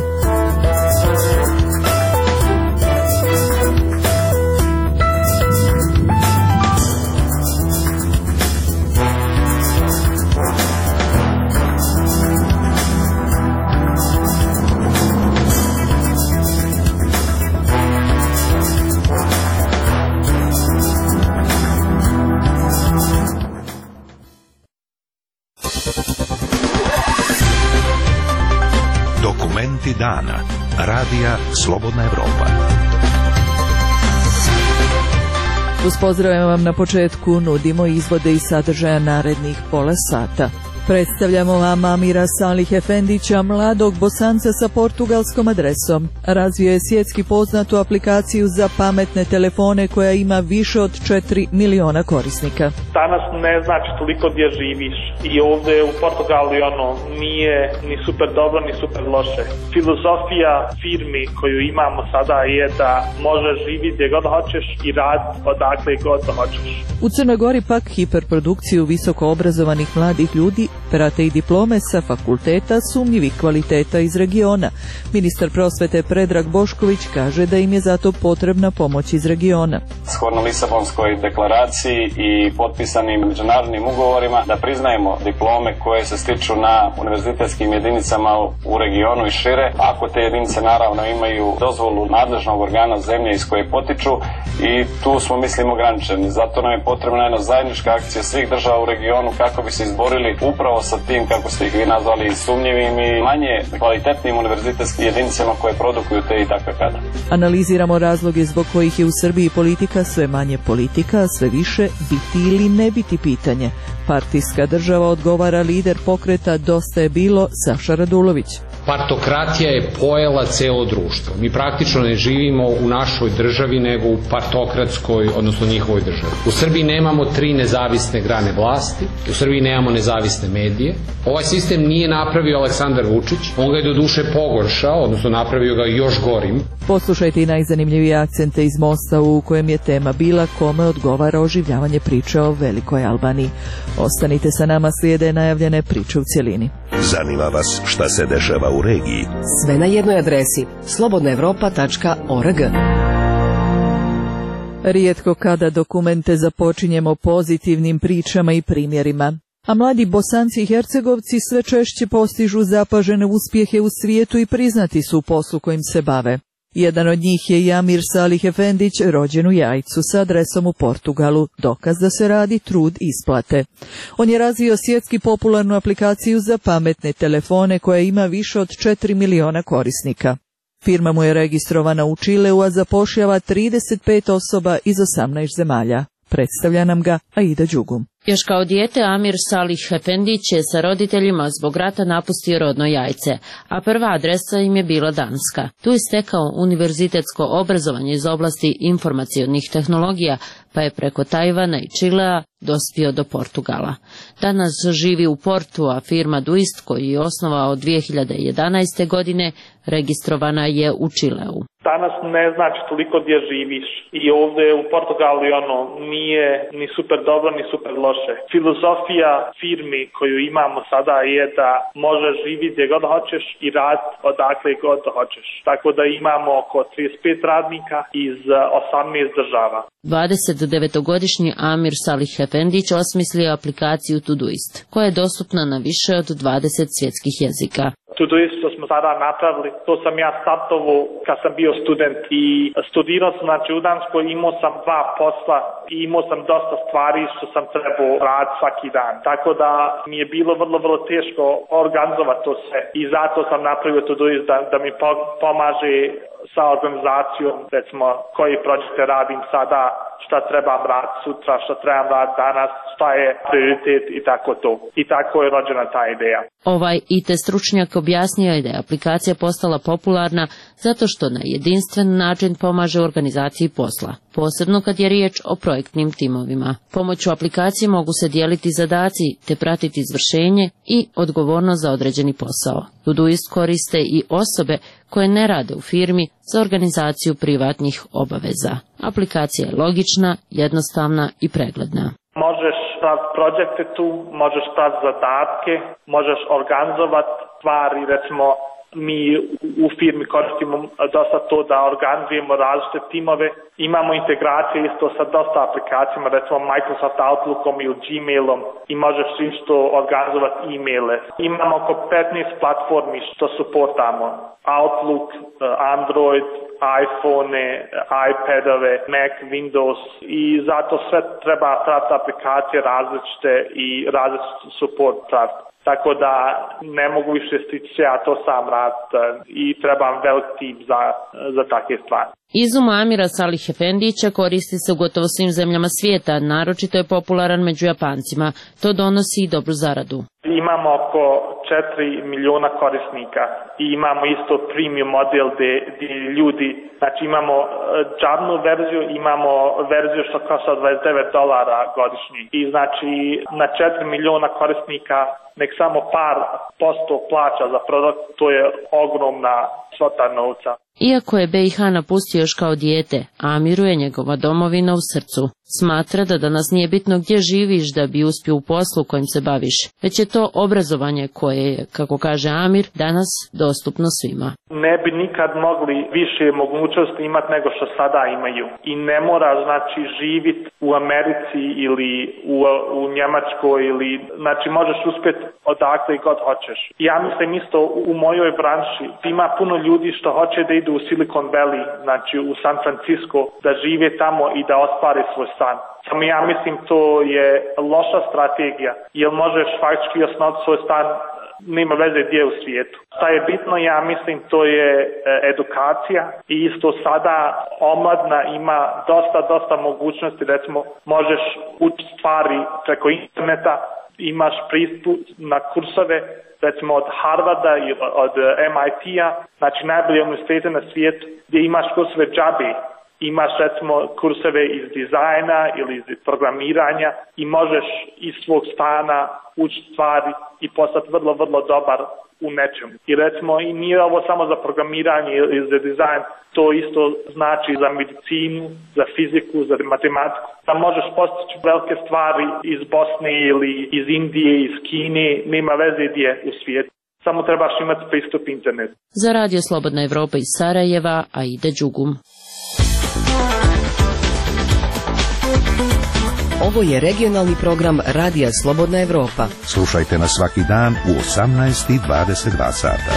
Dokumenti dana. Radija Slobodna Evropa. Uz pozdrave vam na početku nudimo izvode i sadržaja narednih pola sata. Predstavljamo vam Amira Salih Efendića, mladog Bosanca sa portugalskom adresom. Razvio je svjetski poznatu aplikaciju za pametne telefone koja ima više od 4 miliona korisnika. Danas ne znači toliko gdje živiš i ovdje u Portugali nije ni super dobro ni super loše. Filozofija firmi koju imamo sada je da možeš živjeti gdje god hoćeš i raditi odakle god hoćeš. U Crnoj Gori pak hiperprodukciju visoko obrazovanih mladih ljudi prate i diplome sa fakulteta sumnjivih kvaliteta iz regiona. Ministar prosvete Predrag Bošković kaže da im je zato potrebna pomoć iz regiona. Shodno Lisabonskoj deklaraciji i potpisanim međunarodnim ugovorima da priznajemo diplome koje se stiču na univerzitetskim jedinicama u regionu i šire, ako te jedinice naravno imaju dozvolu nadležnog organa zemlje iz koje potiču, i tu smo mislim ograničeni. Zato nam je potrebna jedna zajednička akcija svih država u regionu kako bi se izborili upravo sa tim, kako ste ih vi nazvali, sumnjivim i manje kvalitetnim univerzitetskim jedinicama koje produkuju te i takve kadre. Analiziramo razloge zbog kojih je u Srbiji politika sve manje politika, a sve više biti ili ne biti pitanje. Partijska država, odgovara lider pokreta Dosta je bilo Saša Radulović. Partokratija je pojela celo društvo. Mi praktično ne živimo u našoj državi nego u partokratskoj, odnosno njihovoj državi. U Srbiji nemamo 3 nezavisne grane vlasti, u Srbiji nemamo nezavisne medije. Ovaj sistem nije napravio Aleksandar Vučić, on ga je do duše pogoršao, odnosno napravio ga još gorim. Poslušajte i najzanimljivije akcente iz Mosta u kojem je tema bila kome odgovara oživljavanje priče o Velikoj Albaniji. Ostanite sa nama, slijede najavljene priče u cjelini. Zanima vas šta se dešava u regiji? Sve na jednoj adresi slobodnaevropa.org. Rijetko kada dokumente započinjemo pozitivnim pričama i primjerima. A mladi Bosanci i Hercegovci sve češće postižu zapažene uspjehe u svijetu i priznati su u poslu kojim se bave. Jedan od njih je i Amir Salih Efendić, rođen u Jajcu sa adresom u Portugalu, dokaz da se radi, trud isplate. On je razvio svjetski popularnu aplikaciju za pametne telefone koja ima više od 4 miliona korisnika. Firma mu je registrovana u Čileu, a zapošljava 35 osoba iz 18 zemalja. Predstavlja nam ga Aida Đugum. Još kao dijete Amir Salih Efendić je sa roditeljima zbog rata napustio rodno Jajce, a prva adresa im je bila Danska. Tu je stekao univerzitetsko obrazovanje iz oblasti informacionih tehnologija, pa je preko Tajvana i Čilea dospio do Portugala. Danas živi u Portu, a firma Duist, koju je osnovao 2011. godine, registrovana je u Čileu. Danas ne znači toliko gdje živiš i ovdje u Portugali nije ni super dobro ni super loše. Filozofija firmi koju imamo sada je da možeš živjeti gdje god hoćeš i raditi odakle god hoćeš. Tako da imamo oko 35 radnika iz 18 država. 29-godišnji Amir Salih Efendić osmislio aplikaciju Todoist, koja je dostupna na više od 20 svjetskih jezika. Todoist što smo sada napravili, to sam ja startovao kad sam bio student i studirao sam u Danskoj, imao sam 2 posla i imao sam dosta stvari što sam trebao raditi svaki dan. Tako da mi je bilo vrlo teško organizovati to sve i zato sam napravio Todoist da mi pomaže sa organizacijom, recimo koji projekte radim sada, šta trebam raditi sutra, šta trebam raditi danas, šta je prioritet i tako to. I tako je rođena ta ideja. Ovaj IT stručnjak objasnio je da je aplikacija postala popularna zato što na jedinstven način pomaže u organizaciji posla, posebno kad je riječ o projektnim timovima. Pomoću aplikacije mogu se dijeliti zadaci te pratiti izvršenje i odgovornost za određeni posao. Todoist koriste i osobe koje ne rade u firmi za organizaciju privatnih obaveza. Aplikacija je logična, jednostavna i pregledna. Možeš praviti projekte tu, možeš praviti zadatke, možeš organizovati stvari, recimo mi u firmi koristimo dosta to da organizujemo različite timove. Imamo integracije isto sa dosta aplikacijama, recimo Microsoft Outlookom ili Gmailom i možeš isto organizovati e-maile. Imamo oko 15 platformi što suportamo. Outlook, Android, iPhone, iPadove, Mac, Windows i zato sve treba praviti aplikacije različite i različiti support praviti. Tako da ne mogu više stići ja to sam raditi i trebam velik tim za takve stvari. Izum Amira Salih Efendića koristi se u gotovo svim zemljama svijeta, naročito je popularan među Japancima. To donosi i dobru zaradu. Imamo oko 4 miliona korisnika i imamo isto premium model gdje ljudi, znači imamo džabnu verziju, imamo verziju što košta $29 godišnji i znači na 4 miliona korisnika nek samo par posto plaća za produkt, to je ogromna svota novca. Iako je BiH napustio još kao dijete, Amiru je njegova domovina u srcu. Smatra da danas nije bitno gdje živiš da bi uspio u poslu kojim se baviš, već je to obrazovanje koje je, kako kaže Amir, danas dostupno svima. Ne bi nikad mogli više mogućnosti imati nego što sada imaju. I ne mora znači živjeti u Americi ili u Njemačkoj ili znači možeš uspjeti odakle i god hoćeš. Ja mislim isto u mojoj branši ima puno ljudi što hoće da idu u Silicon Valley, znači u San Francisco, da žive tamo i da ostvare svoj stan. Samo ja mislim to je loša strategija, jer možeš faktički osnovati svoj stan, nema veze gdje u svijetu. Šta je bitno, ja mislim, to je edukacija i isto sada omladna ima dosta mogućnosti, recimo možeš učiti stvari preko interneta, imaš pristup na kursove, recimo od Harvarda i od MIT-a, znači najbolje univerzitete na svijetu gdje imaš kursove džabe. Imaš recimo kurseve iz dizajna ili iz programiranja i možeš iz svog stana učiti stvari i postati vrlo dobar u nečemu. I recimo i nije ovo samo za programiranje ili za dizajn, to isto znači za medicinu, za fiziku, za matematiku. Da možeš postići velike stvari iz Bosne ili iz Indije, iz Kine, nema veze gdje u svijetu. Samo trebaš imati pristup internetu. Za Radio Slobodna Evropa iz Sarajeva, Aida Đugum. Ovo je regionalni program Radija Slobodna Evropa. Slušajte nas svaki dan u 18:22 sata.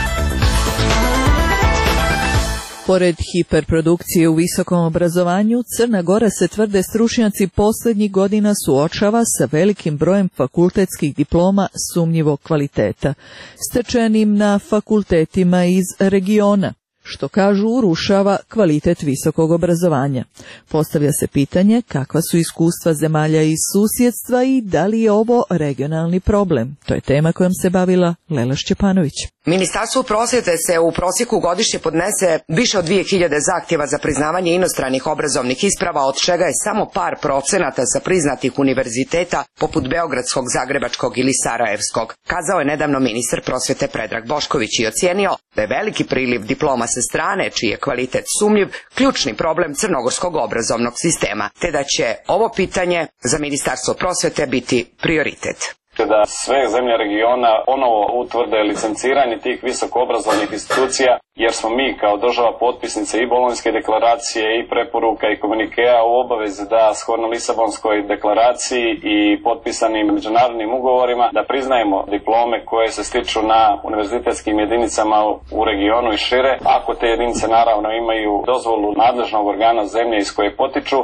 Pored hiperprodukcije u visokom obrazovanju, Crna Gora se, tvrde stručnjaci, posljednjih godina suočava sa velikim brojem fakultetskih diploma sumnjivog kvaliteta, stečenim na fakultetima iz regiona, što kažu urušava kvalitet visokog obrazovanja. Postavlja se pitanje kakva su iskustva zemalja iz susjedstva i da li je ovo regionalni problem. To je tema kojom se bavila Lela Šćepanović. Ministarstvo prosvjete se u prosjeku godišnje podnese više od 2000 zahtjeva za priznavanje inostranih obrazovnih isprava, od čega je samo par procenata sa priznatih univerziteta poput Beogradskog, Zagrebačkog ili Sarajevskog, kazao je nedavno ministar prosvjete Predrag Bošković i ocijenio da je veliki priliv diploma sa strane, čiji je kvalitet sumnjiv, ključni problem crnogorskog obrazovnog sistema, te da će ovo pitanje za Ministarstvo prosvjete biti prioritet. Da sve zemlje regiona ponovo utvrde licenciranje tih visokoobrazovnih institucija, jer smo mi kao država potpisnice i Bolonjske deklaracije i preporuka i komunikea u obavezi da shodno Lisabonskoj deklaraciji i potpisanim međunarodnim ugovorima da priznajemo diplome koje se stiču na univerzitetskim jedinicama u regionu i šire, ako te jedinice naravno imaju dozvolu nadležnog organa zemlje iz koje potiču,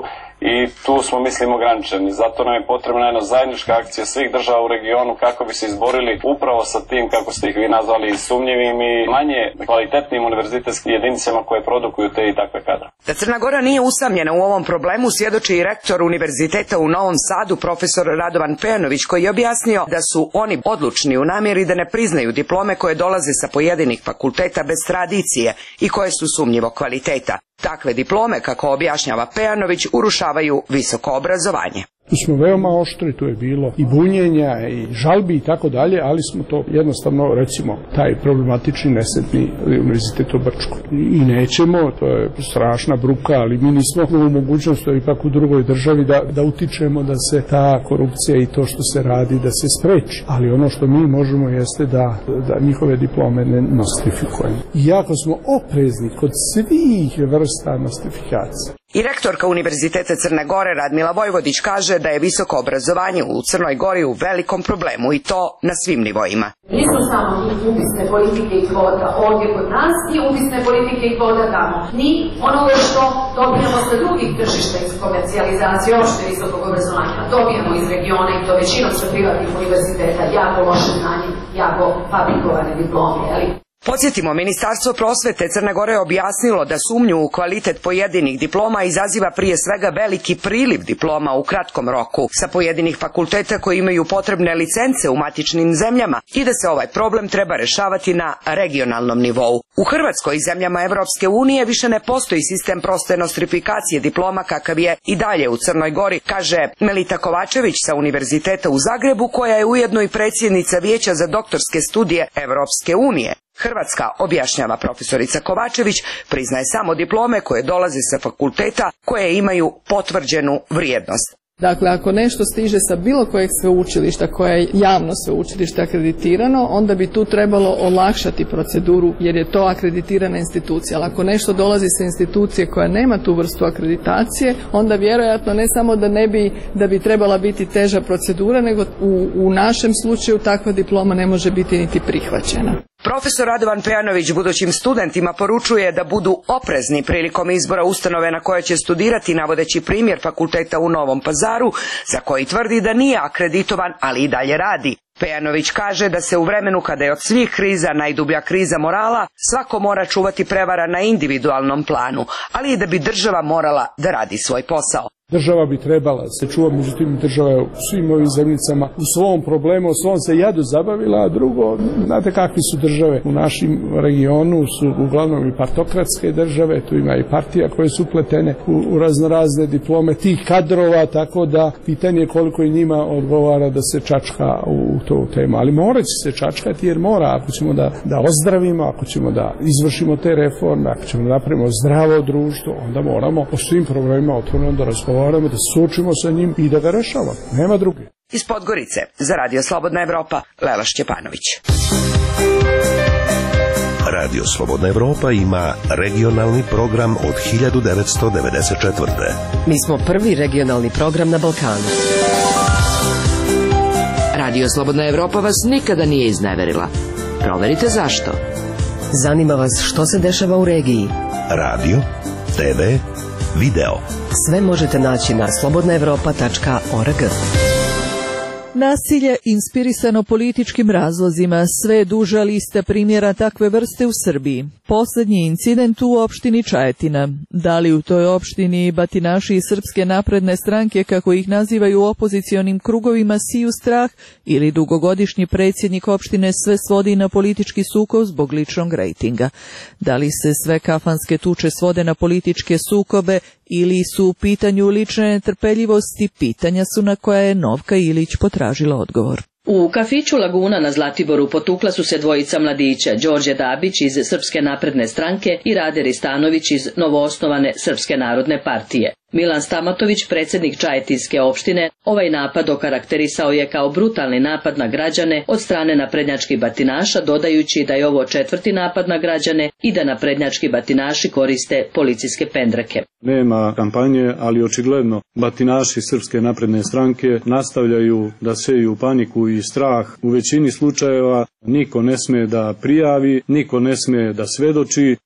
i tu smo, mislim, ograničeni. Zato nam je potrebna jedna zajednička akcija svih država u regionu kako bi se izborili upravo sa tim, kako ste ih vi nazvali, sumnjivim i manje kvalitetnim univerzitetskim jedinicama koje produkuju te i takve kadre. Da Crna Gora nije usamljena u ovom problemu svjedoči i rektor univerziteta u Novom Sadu, profesor Radovan Pejanović, koji je objasnio da su oni odlučni u namjeri da ne priznaju diplome koje dolaze sa pojedinih fakulteta bez tradicije i koje su sumnjivog kvaliteta. Takve diplome, kako objašnjava Pejanović, urušavaju visoko obrazovanje. Tu smo veoma oštri, tu je bilo i bunjenja i žalbi i tako dalje, ali smo to jednostavno, recimo, taj problematični nesretni univerzitet u Brčku. I nećemo, to je strašna bruka, ali mi nismo u mogućnosti ipak u drugoj državi da utičemo da se ta korupcija i to što se radi da se spreči. Ali ono što mi možemo jeste da njihove diplome ne nostrifikujemo. Iako smo oprezni kod svih vrsta nostrifikacije. I rektorka Univerziteta Crne Gore Radmila Vojvodić kaže da je visoko obrazovanje u Crnoj Gori u velikom problemu i to na svim nivoima. Nismo samo upisne politike i kvota ovdje kod nas i upisne politike i kvota tamo. Ni onoga što dobijamo sa drugih tržišta iz komercijalizacije opšte visokog obrazovanja. Dobijamo iz regiona i to većinom sa privatnih univerziteta jako loše znanje, jako fabrikovane diplome, ali Podsjetimo, Ministarstvo prosvete Crne Gore je objasnilo da sumnju u kvalitet pojedinih diploma izaziva prije svega veliki priliv diploma u kratkom roku sa pojedinih fakulteta koji imaju potrebne licence u matičnim zemljama i da se ovaj problem treba rešavati na regionalnom nivou. U Hrvatskoj i zemljama Evropske unije više ne postoji sistem proste nostrifikacije diploma kakav je i dalje u Crnoj Gori, kaže Melita Kovačević sa Univerziteta u Zagrebu, koja je ujedno i predsjednica Vijeća za doktorske studije Evropske unije. Hrvatska, objašnjava profesorica Kovačević, priznaje samo diplome koje dolaze sa fakulteta koje imaju potvrđenu vrijednost. Dakle, ako nešto stiže sa bilo kojeg sveučilišta koje je javno sveučilište akreditirano, onda bi tu trebalo olakšati proceduru jer je to akreditirana institucija. Ali ako nešto dolazi sa institucije koja nema tu vrstu akreditacije, onda vjerojatno ne samo da bi trebala biti teža procedura, nego u našem slučaju takva diploma ne može biti niti prihvaćena. Profesor Radovan Pejanović budućim studentima poručuje da budu oprezni prilikom izbora ustanove na koje će studirati, navodeći primjer fakulteta u Novom Pazaru, za koji tvrdi da nije akreditovan, ali i dalje radi. Pejanović kaže da se u vremenu kada je od svih kriza najdublja kriza morala, svako mora čuvati prevara na individualnom planu, ali i da bi država morala da radi svoj posao. Država bi trebala se čuva, međutim država je u svim ovim zemljicama u svom problemu, u svom se jadu zabavila, a drugo, znate kakvi su države u našem regionu, su uglavnom i partokratske države, tu ima i partija koje su upletene u raznorazne diplome tih kadrova, tako da pitanje je koliko i njima odgovara da se čačka u tu temu, ali morat će se čačkati jer mora, ako ćemo da ozdravimo, ako ćemo da izvršimo te reforme, ako ćemo da napravimo zdravo društvo, onda moramo o svim problemima otvoreno da razgovaramo, da suočimo sa njim i da ga rešavamo. Nema druge. Iz Podgorice, za Radio Slobodna Evropa, Lela Šćepanović. Radio Slobodna Evropa ima regionalni program od 1994. Mi smo prvi regionalni program na Balkanu. Radio Slobodna Evropa vas nikada nije izneverila. Proverite zašto. Zanima vas što se dešava u regiji. Radio, TV, video. Sve možete naći na slobodnaevropa.org. Nasilje inspirisano političkim razlozima, sve duža lista primjera takve vrste u Srbiji. Posljednji incident u opštini Čajetina. Da li u toj opštini batinaši iz Srpske napredne stranke, kako ih nazivaju opozicionim krugovima, siju strah, ili dugogodišnji predsjednik opštine sve svodi na politički sukob zbog ličnog rejtinga? Da li se sve kafanske tuče svode na političke sukobe ili su u pitanju lične netrpeljivosti, pitanja su na koja je Novka Ilić potražila odgovor. U kafiću Laguna na Zlatiboru potukla su se dvojica mladića, Đorđe Dabić iz Srpske napredne stranke i Rade Ristanović iz novoosnovane Srpske narodne partije. Milan Stamatović, predsjednik Čajetinske opštine, ovaj napad okarakterisao je kao brutalni napad na građane od strane naprednjačkih batinaša, dodajući da je ovo četvrti napad na građane i da naprednjački batinaši koriste policijske pendreke. Nema kampanje, ali očigledno batinaši Srpske napredne stranke nastavljaju da seju paniku i strah. U većini slučajeva niko ne sme da prijavi, niko ne sme da svedoči,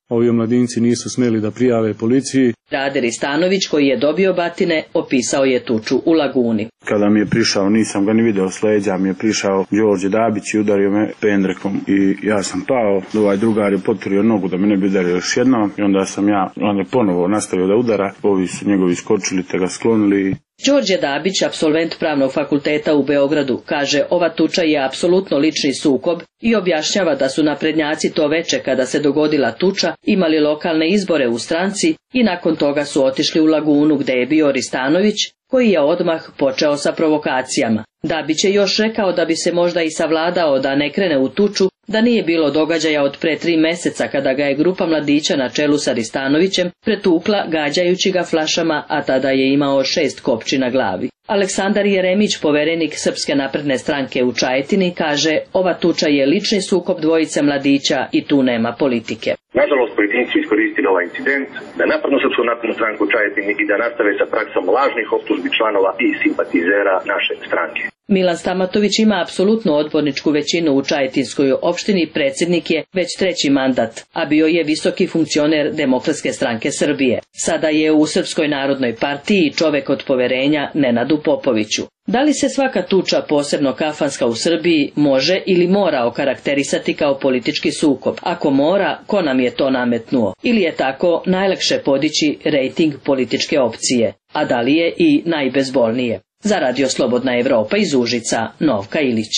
Ovi omladinci nisu smeli da prijave policiji. Rade Ristanović, koji je dobio batine, opisao je tuču u laguni. Kada mi je prišao, nisam ga ni video s leđa, mi je prišao Đorđe Dabić i udario me pendrekom i ja sam pao. Ovaj drugar je poturio nogu da me ne bi udario još jednom i onda sam on je ponovo nastavio da udara. Ovi su njegovi skočili te ga sklonili. Đorđe Dabić, apsolvent Pravnog fakulteta u Beogradu, kaže ova tuča je apsolutno lični sukob i objašnjava da su naprednjaci to veče kada se dogodila tuča imali lokalne izbore u stranci i nakon toga su otišli u lagunu gde je bio Ristanović, koji je odmah počeo sa provokacijama. Dabić je još rekao da bi se možda i savladao da ne krene u tuču, da nije bilo događaja od pre 3 meseca kada ga je grupa mladića na čelu sa Ristanovićem pretukla gađajući ga flašama, a tada je imao 6 kopči na glavi. Aleksandar Jeremić, poverenik Srpske napredne stranke u Čajetini, kaže ova tuča je lični sukob dvojice mladića i tu nema politike. Nažalost, pojedinci su iskoristili ovaj incident da napadnu Srpsku naprednu stranku u Čajetini i da nastave sa praksom lažnih optužbi članova i simpatizera naše stranke. Milan Stamatović ima apsolutnu odborničku većinu u Čajetinskoj opštini, predsjednik je već 3. mandat, a bio je visoki funkcioner Demokratske stranke Srbije. Sada je u Srpskoj narodnoj partiji čovek od poverenja Nenadu Popoviću. Da li se svaka tuča, posebno kafanska u Srbiji, može ili mora okarakterisati kao politički sukob? Ako mora, ko nam je to nametnuo? Ili je tako najlakše podići rejting političke opcije? A da li je i najbezbolnije? Za Radio Slobodna Evropa iz Užica, Novka Ilić.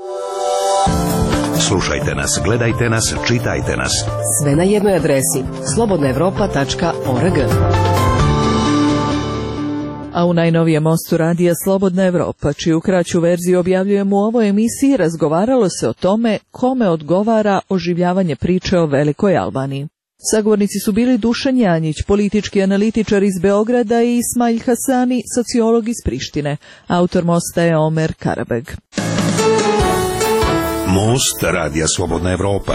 Slušajte nas, gledajte nas, čitajte nas. Sve na jednoj adresi slobodnaevropa.org. A u najnovijem mostu radija Slobodna Evropa, čiju kraću verziju objavljujemo u ovoj emisiji, razgovaralo se o tome kome odgovara oživljavanje priče o Velikoj Albaniji. Sagovornici su bili Dušan Janjić, politički analitičar iz Beograda, i Ismail Hasani, sociolog iz Prištine. Autor mosta je Omer Karabeg. Most radija Slobodna Evropa.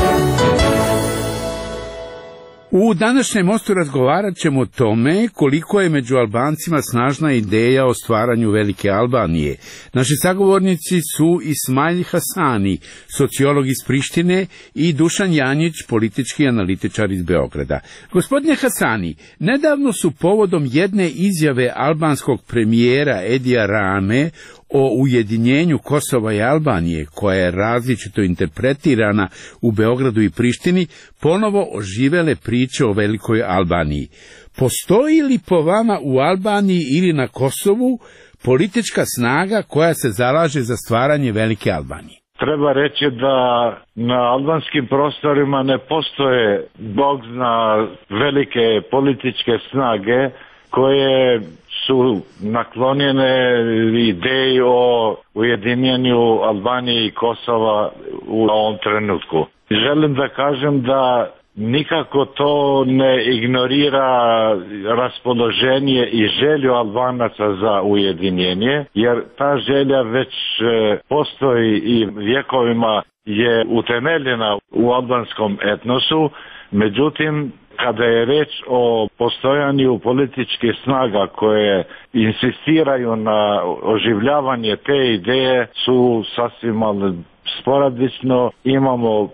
U današnjem mostu razgovarat ćemo o tome koliko je među Albancima snažna ideja o stvaranju Velike Albanije. Naši sagovornici su Ismail Hasani, sociolog iz Prištine, i Dušan Janjić, politički analitičar iz Beograda. Gospodine Hasani, nedavno su povodom jedne izjave albanskog premijera Edija Rame o ujedinjenju Kosova i Albanije, koja je različito interpretirana u Beogradu i Prištini, ponovo oživele priče o Velikoj Albaniji. Postoji li po vama u Albaniji ili na Kosovu politička snaga koja se zalaže za stvaranje Velike Albanije? Treba reći da na albanskim prostorima ne postoje, Bog zna, velike političke snage koje su naklonjene ideji o ujedinjenju Albanije i Kosova u ovom trenutku. Želim da kažem da nikako to ne ignorira raspoloženje i želju Albanaca za ujedinjenje, jer ta želja već postoji i vjekovima je utemeljena u albanskom etnosu. Međutim, kada je reč o postojanju političkih snaga koje insistiraju na oživljavanje te ideje, su sasvim sporadično. Imamo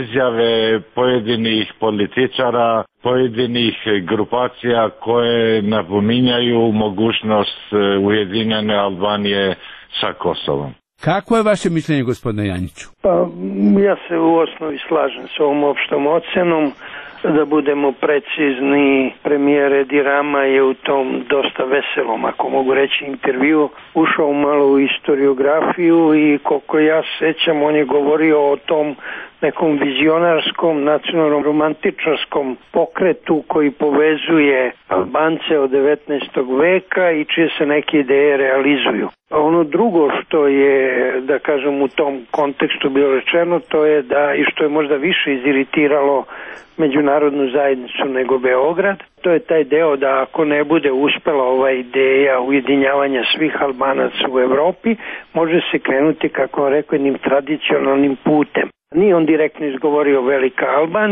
izjave pojedinih političara, pojedinih grupacija koje napominjaju mogućnost ujedinjene Albanije sa Kosovom. Kako je vaše mišljenje, gospodine Janjiću? Pa, ja se u osnovi slažem s ovom opštom ocenom. Da budemo precizni, premijer Edi Rama je u tom dosta veselom, ako mogu reći, intervju ušao malo u historiografiju i koliko ja sećam, on je govorio o tom nekom vizionarskom, nacionalno-romantičarskom pokretu koji povezuje Albance od 19. veka i čije se neke ideje realizuju. Ono drugo što je, da kažem, u tom kontekstu bilo rečeno, to je da, i što je možda više iziritiralo međunarodnu zajednicu nego Beograd, to je taj deo da ako ne bude uspela ova ideja ujedinjavanja svih Albanaca u Evropi, može se krenuti, kako vam rekao, jednim tradicionalnim putem. Nije on direktno izgovorio Velika Albanija,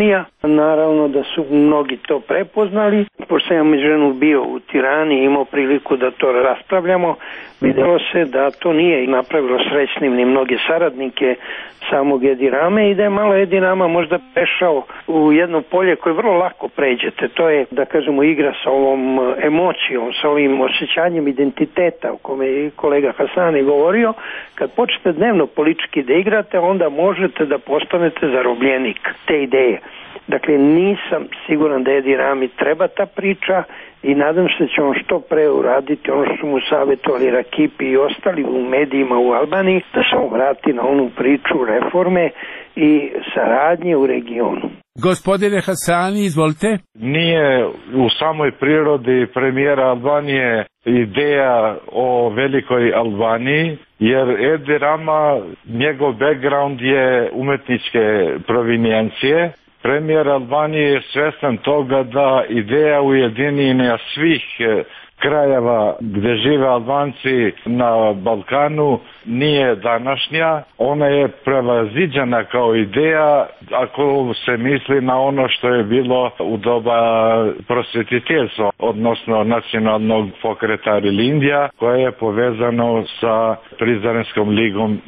Naravno da su mnogi to prepoznali. Pošto sam ženu bio u Tirani i imao priliku da to raspravljamo, videlo se da to nije napravilo srećnim ni mnoge saradnike samog Edi Rame i da je malo Edi Rama možda prešao u jedno polje koje vrlo lako pređete. To je, da kažemo, igra sa ovom emocijom, sa ovim osjećanjem identiteta o kome je kolega Hasani govorio. Kad počnete dnevno politički da igrate, onda možete da postanete zarobljenik te ideje. Dakle, nisam siguran da Edi Rami treba ta priča i nadam se da će on što pre uraditi ono što su mu savjetovali Rakipi i ostali u medijima u Albaniji, da se on vrati na onu priču reforme i saradnje u regionu. Gospodine Hasani, izvolite. Nije u samoj prirodi premijera Albanije ideja o velikoj Albaniji, jer Edi Rama, njegov background je umetničke provinijencije. Premijer Albanije je svjestan toga da ideja ujedinjenja svih krajeva gdje žive Albanci na Balkanu nije današnja. Ona je prevaziđena kao ideja ako se misli na ono što je bilo u doba prosvetiteljstva, odnosno nacionalnog pokreta Rilindija, koje je povezano sa Prizrenskom ligom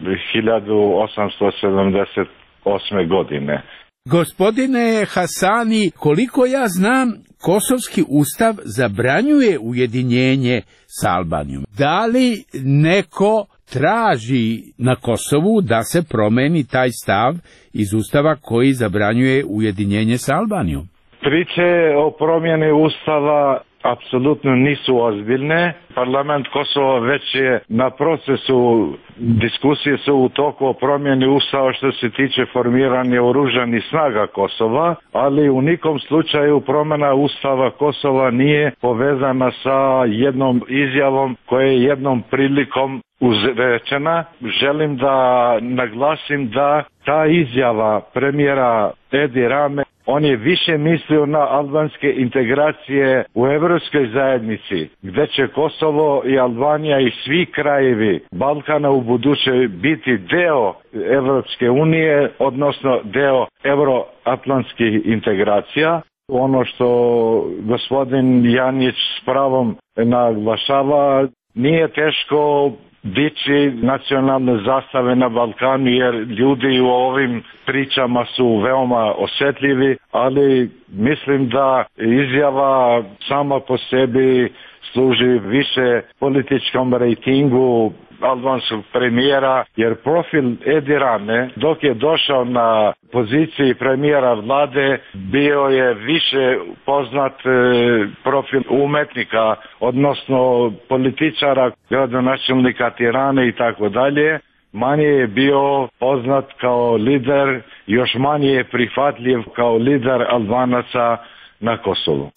1878. godine. Gospodine Hasani, koliko ja znam, Kosovski ustav zabranjuje ujedinjenje s Albanijom. Da li neko traži na Kosovu da se promeni taj stav iz ustava koji zabranjuje ujedinjenje s Albanijom? Priče o promjeni ustava apsolutno nisu ozbiljne. Parlament Kosova već je na procesu, diskusije su u toku o promjeni ustava što se tiče formiranja oružanih snaga Kosova, ali u nikom slučaju promjena ustava Kosova nije povezana sa jednom izjavom koja je jednom prilikom uzrečena. Želim da naglasim da ta izjava premijera Edi Rame, on je više mislio na albanske integracije u Evropskoj zajednici, gdje će Kosovo i Albanija i svi krajevi Balkana u buduće biti deo Evropske unije, odnosno deo euroatlantskih integracija. Ono što gospodin Janić s pravom naglašava, nije teško dići nacionalne zastave na Balkanu, jer ljudi u ovim pričama su veoma osjetljivi, ali mislim da izjava sama po sebi služi više političkom rejtingu albanskog premijera, jer profil Edi Rame, dok je došao na poziciji premijera vlade, bio je više poznat profil umetnika, odnosno političara, gradonačelnika Tirane i tako dalje. Manje je bio poznat kao lider, još manje je prihvatljiv kao lider Albanaca na Kosovu.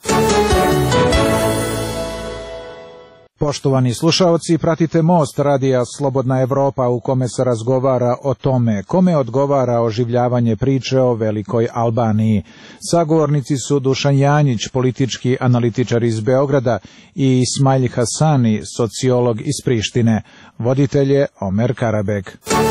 Poštovani slušaoci, pratite Most radija Slobodna Evropa u kome se razgovara o tome kome odgovara oživljavanje priče o velikoj Albaniji. Sagovornici su Dušan Janjić, politički analitičar iz Beograda, i Ismail Hasani, sociolog iz Prištine. Voditelj je Omer Karabek.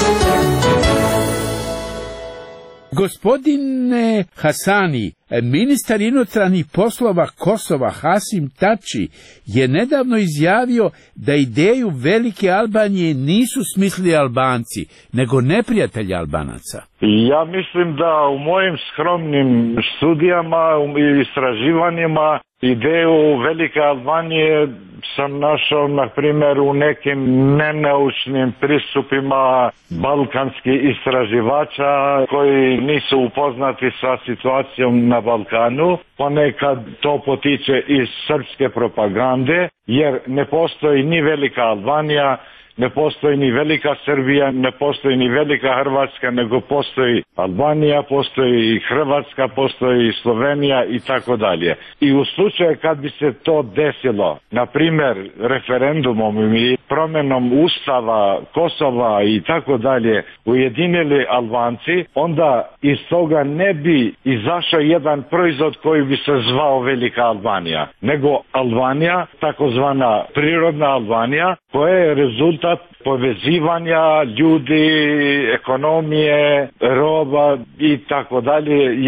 Gospodine Hasani, ministar inostranih poslova Kosova Hasim Tači je nedavno izjavio da ideju velike Albanije nisu smislili Albanci, nego neprijatelji Albanaca. Ja mislim da u mojim skromnim studijama i istraživanjima ideju velike Albanije sam našao, na primjer, u nekim nenaučnim pristupima balkanskih istraživača koji nisu upoznati sa situacijom na Balkanu. Ponekad to potiče iz srpske propagande, jer ne postoji ni velika Albanija, ne postoji ni velika Srbija, ne postoji ni velika Hrvatska, nego postoji Albanija, postoji i Hrvatska, postoji i Slovenija i tako dalje. I u slučaju kad bi se to desilo, na primjer referendumom i promjenom ustava Kosova i tako dalje, ujedinili Albanci, onda iz toga ne bi izašao jedan proizvod koji bi se zvao velika Albanija, nego Albanija, takozvana prirodna Albanija, koja je rezultat povezivanja ljudi, ekonomije, roba i tako dalje, jer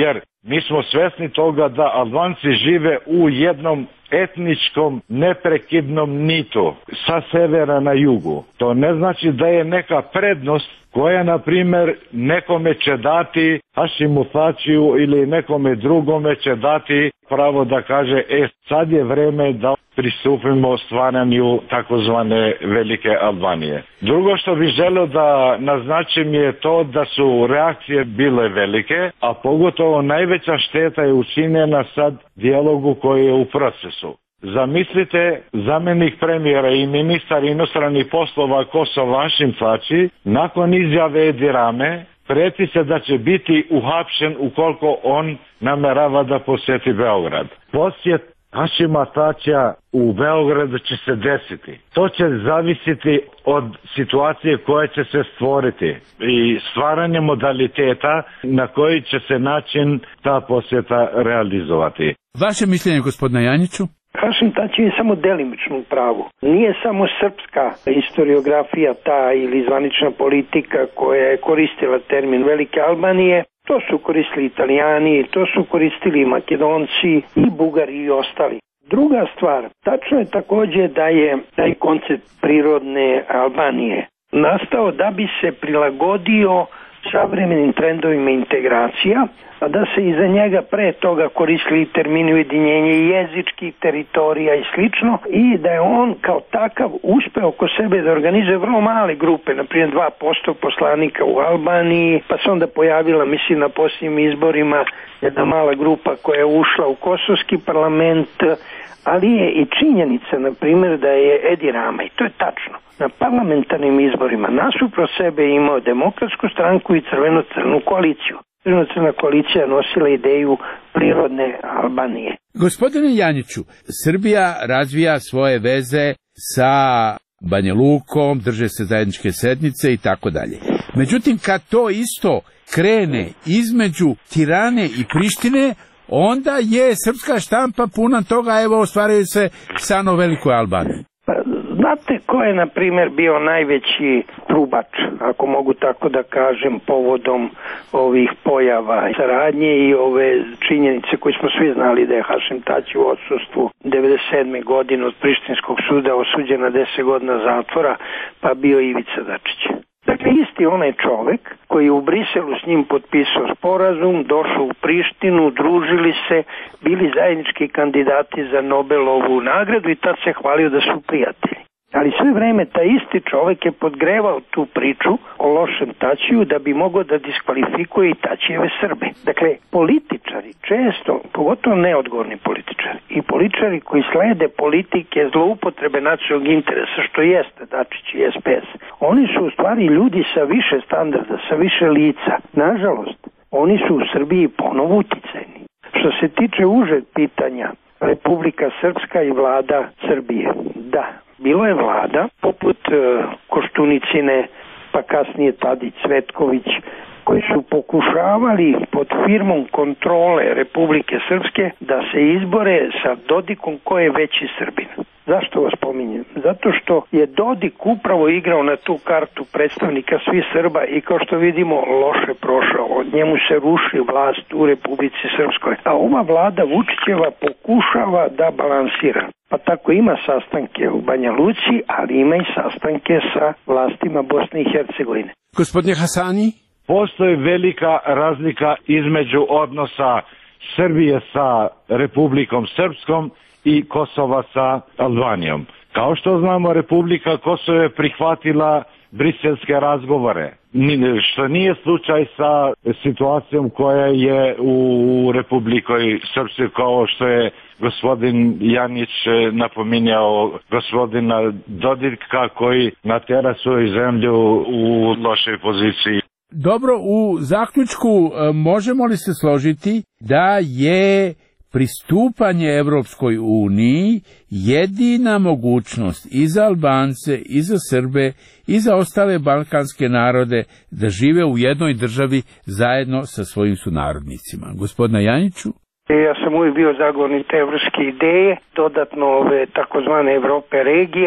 Mi smo svesni toga da Albanci žive u jednom etničkom neprekidnom nitu sa severa na jugu. To ne znači da je neka prednost koja, na primjer, nekome će dati Hašimu Tačiju ili nekome drugome će dati pravo da kaže sad je vreme da pristupimo stvaranju takozvane Velike Albanije. Drugo što bih želeo da naznačim je to da su reakcije bile velike, a pogotovo najveća šteta je učinjena sad dijalogu koji je u procesu. Zamislite, zamjenik premijera i ministar inostranih poslova Kosova Hašim Tači nakon izjave Edi Rame prijeti se da će biti uhapšen ukoliko on namerava da posjeti Beograd. Posjet Hašima Tačija u Beogradu će se desiti. To će zavisiti od situacije koja će se stvoriti i stvaranje modaliteta na koji će se način ta posjeta realizovati. Vaše mišljenje, gospodine Janjiću? Hašim Tači je samo delimično u pravu. Nije samo srpska historiografija ta ili zvanična politika koja je koristila termin Velike Albanije. To su koristili Italijani, to su koristili Makedonci i Bugari i ostali. Druga stvar, tačno je također da je taj koncept prirodne Albanije nastao da bi se prilagodio savremenim trendovima integracija, a da se iza njega pre toga koristili termini ujedinjenja jezičkih teritorija i slično, i da je on kao takav uspeo oko sebe da organizuje vrlo male grupe, na primjer 2% poslanika u Albaniji, pa se onda pojavila, mislim, na posljednjim izborima jedna mala grupa koja je ušla u kosovski parlament, ali je i činjenica, na primjer, da je Edi Rama, i to je tačno, na parlamentarnim izborima nasuprot sebe imao Demokratsku stranku i Crveno-crnu koaliciju. Crveno-crna koalicija nosila ideju prirodne Albanije. Gospodine Janjiću, Srbija razvija svoje veze sa Banja Lukom, drže se zajedničke sednice i tako dalje. Međutim, kad to isto krene između Tirane i Prištine, onda je srpska štampa puna toga, evo, ostvaraju se san o Velikoj Albaniji. Znate ko je, na primjer, bio najveći trubač, ako mogu tako da kažem, povodom ovih pojava saradnje i ove činjenice koje smo svi znali da je Hašim Tači u odsustvu 1997. godine od Prištinskog suda osuđen na 10 godina zatvora, pa bio Ivica Dačić. Dakle, isti onaj čovek koji je u Briselu s njim potpisao sporazum, došao u Prištinu, družili se, bili zajednički kandidati za Nobelovu nagradu i tad se hvalio da su prijatelji. Ali sve vreme taj isti čovek je podgrevao tu priču o lošem Tačiju da bi mogao da diskvalifikuje i Tačijeve Srbe. Dakle, političari često, pogotovo neodgovorni političari i političari koji slede politike zloupotrebe nacionalnog interesa, što jeste Dačić i SPS, oni su u stvari ljudi sa više standarda, sa više lica. Nažalost, oni su u Srbiji ponovo uticajni. Što se tiče užeg pitanja, Republika Srpska i vlada Srbije, da, bilo je vlada poput Koštunicine, pa kasnije Tadić, Cvetković, koji su pokušavali pod firmom kontrole Republike Srpske da se izbore sa Dodikom ko je veći Srbin. Zašto vas pominjem? Zato što je Dodik upravo igrao na tu kartu predstavnika svih Srba i kao što vidimo loše prošao. Od njemu se ruši vlast u Republici Srpskoj. A ova vlada Vučićeva pokušava da balansira. Pa tako ima sastanke u Banja Luci, ali ima i sastanke sa vlastima Bosne i Hercegovine. Gospodine Hasani? Postoji velika razlika između odnosa Srbije sa Republikom Srpskom i Kosova sa Albanijom. Kao što znamo, Republika Kosovo je prihvatila briselske razgovore, što nije slučaj sa situacijom koja je u Republikoj Srpskoj, kao što je gospodin Janić napominjao gospodina Dodika koji natera svoju zemlju u lošoj poziciji. Dobro, u zaključku možemo li se složiti da je pristupanje Evropskoj uniji jedina mogućnost i za Albance, i za Srbe, i za ostale balkanske narode da žive u jednoj državi zajedno sa svojim sunarodnicima? Gospodine Janjiću? Ja sam uvijek bio zagovornik te evropske ideje, dodatno ove takozvane Evrope regija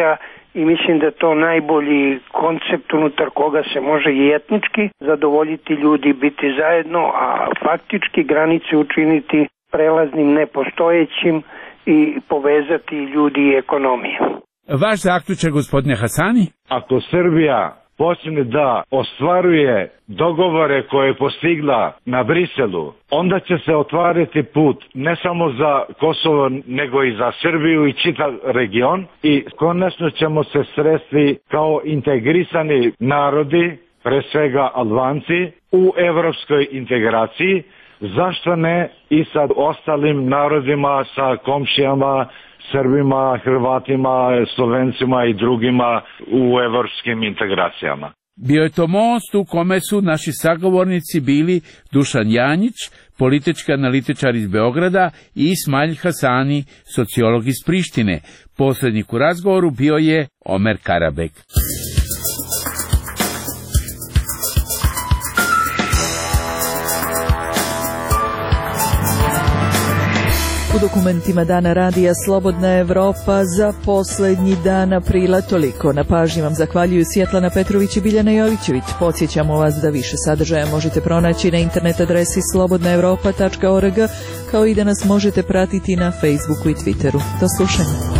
i mislim da je to najbolji koncept unutar koga se može i etnički zadovoljiti ljudi, biti zajedno, a faktički granice učiniti prelaznim, nepostojećim i povezati ljudi i ekonomiju. Vaš zaključak, gospodine Hasani? Ako Srbija počne da ostvaruje dogovore koje je postigla na Briselu, onda će se otvarati put ne samo za Kosovo, nego i za Srbiju i čitav region i konačno ćemo se sresti kao integrisani narodi, pre svega Albanci, u evropskoj integraciji, zašto ne i sa ostalim narodima, sa komšijama, Srbima, Hrvatima, Slovencima i drugima u evropskim integracijama. Bio je to most u kome su naši sagovornici bili Dušan Janjić, politički analitičar iz Beograda, i Ismail Hasani, sociolog iz Prištine. Posrednik u razgovoru bio je Omer Karabek. U dokumentima Dana radija Slobodna Evropa za poslednji dan aprila toliko. Na pažnji vam zahvaljuju Svjetlana Petrović i Biljana Jovićević. Podsjećamo vas da više sadržaja možete pronaći na internet adresi slobodnaevropa.org, kao i da nas možete pratiti na Facebooku i Twitteru. Do slušanja.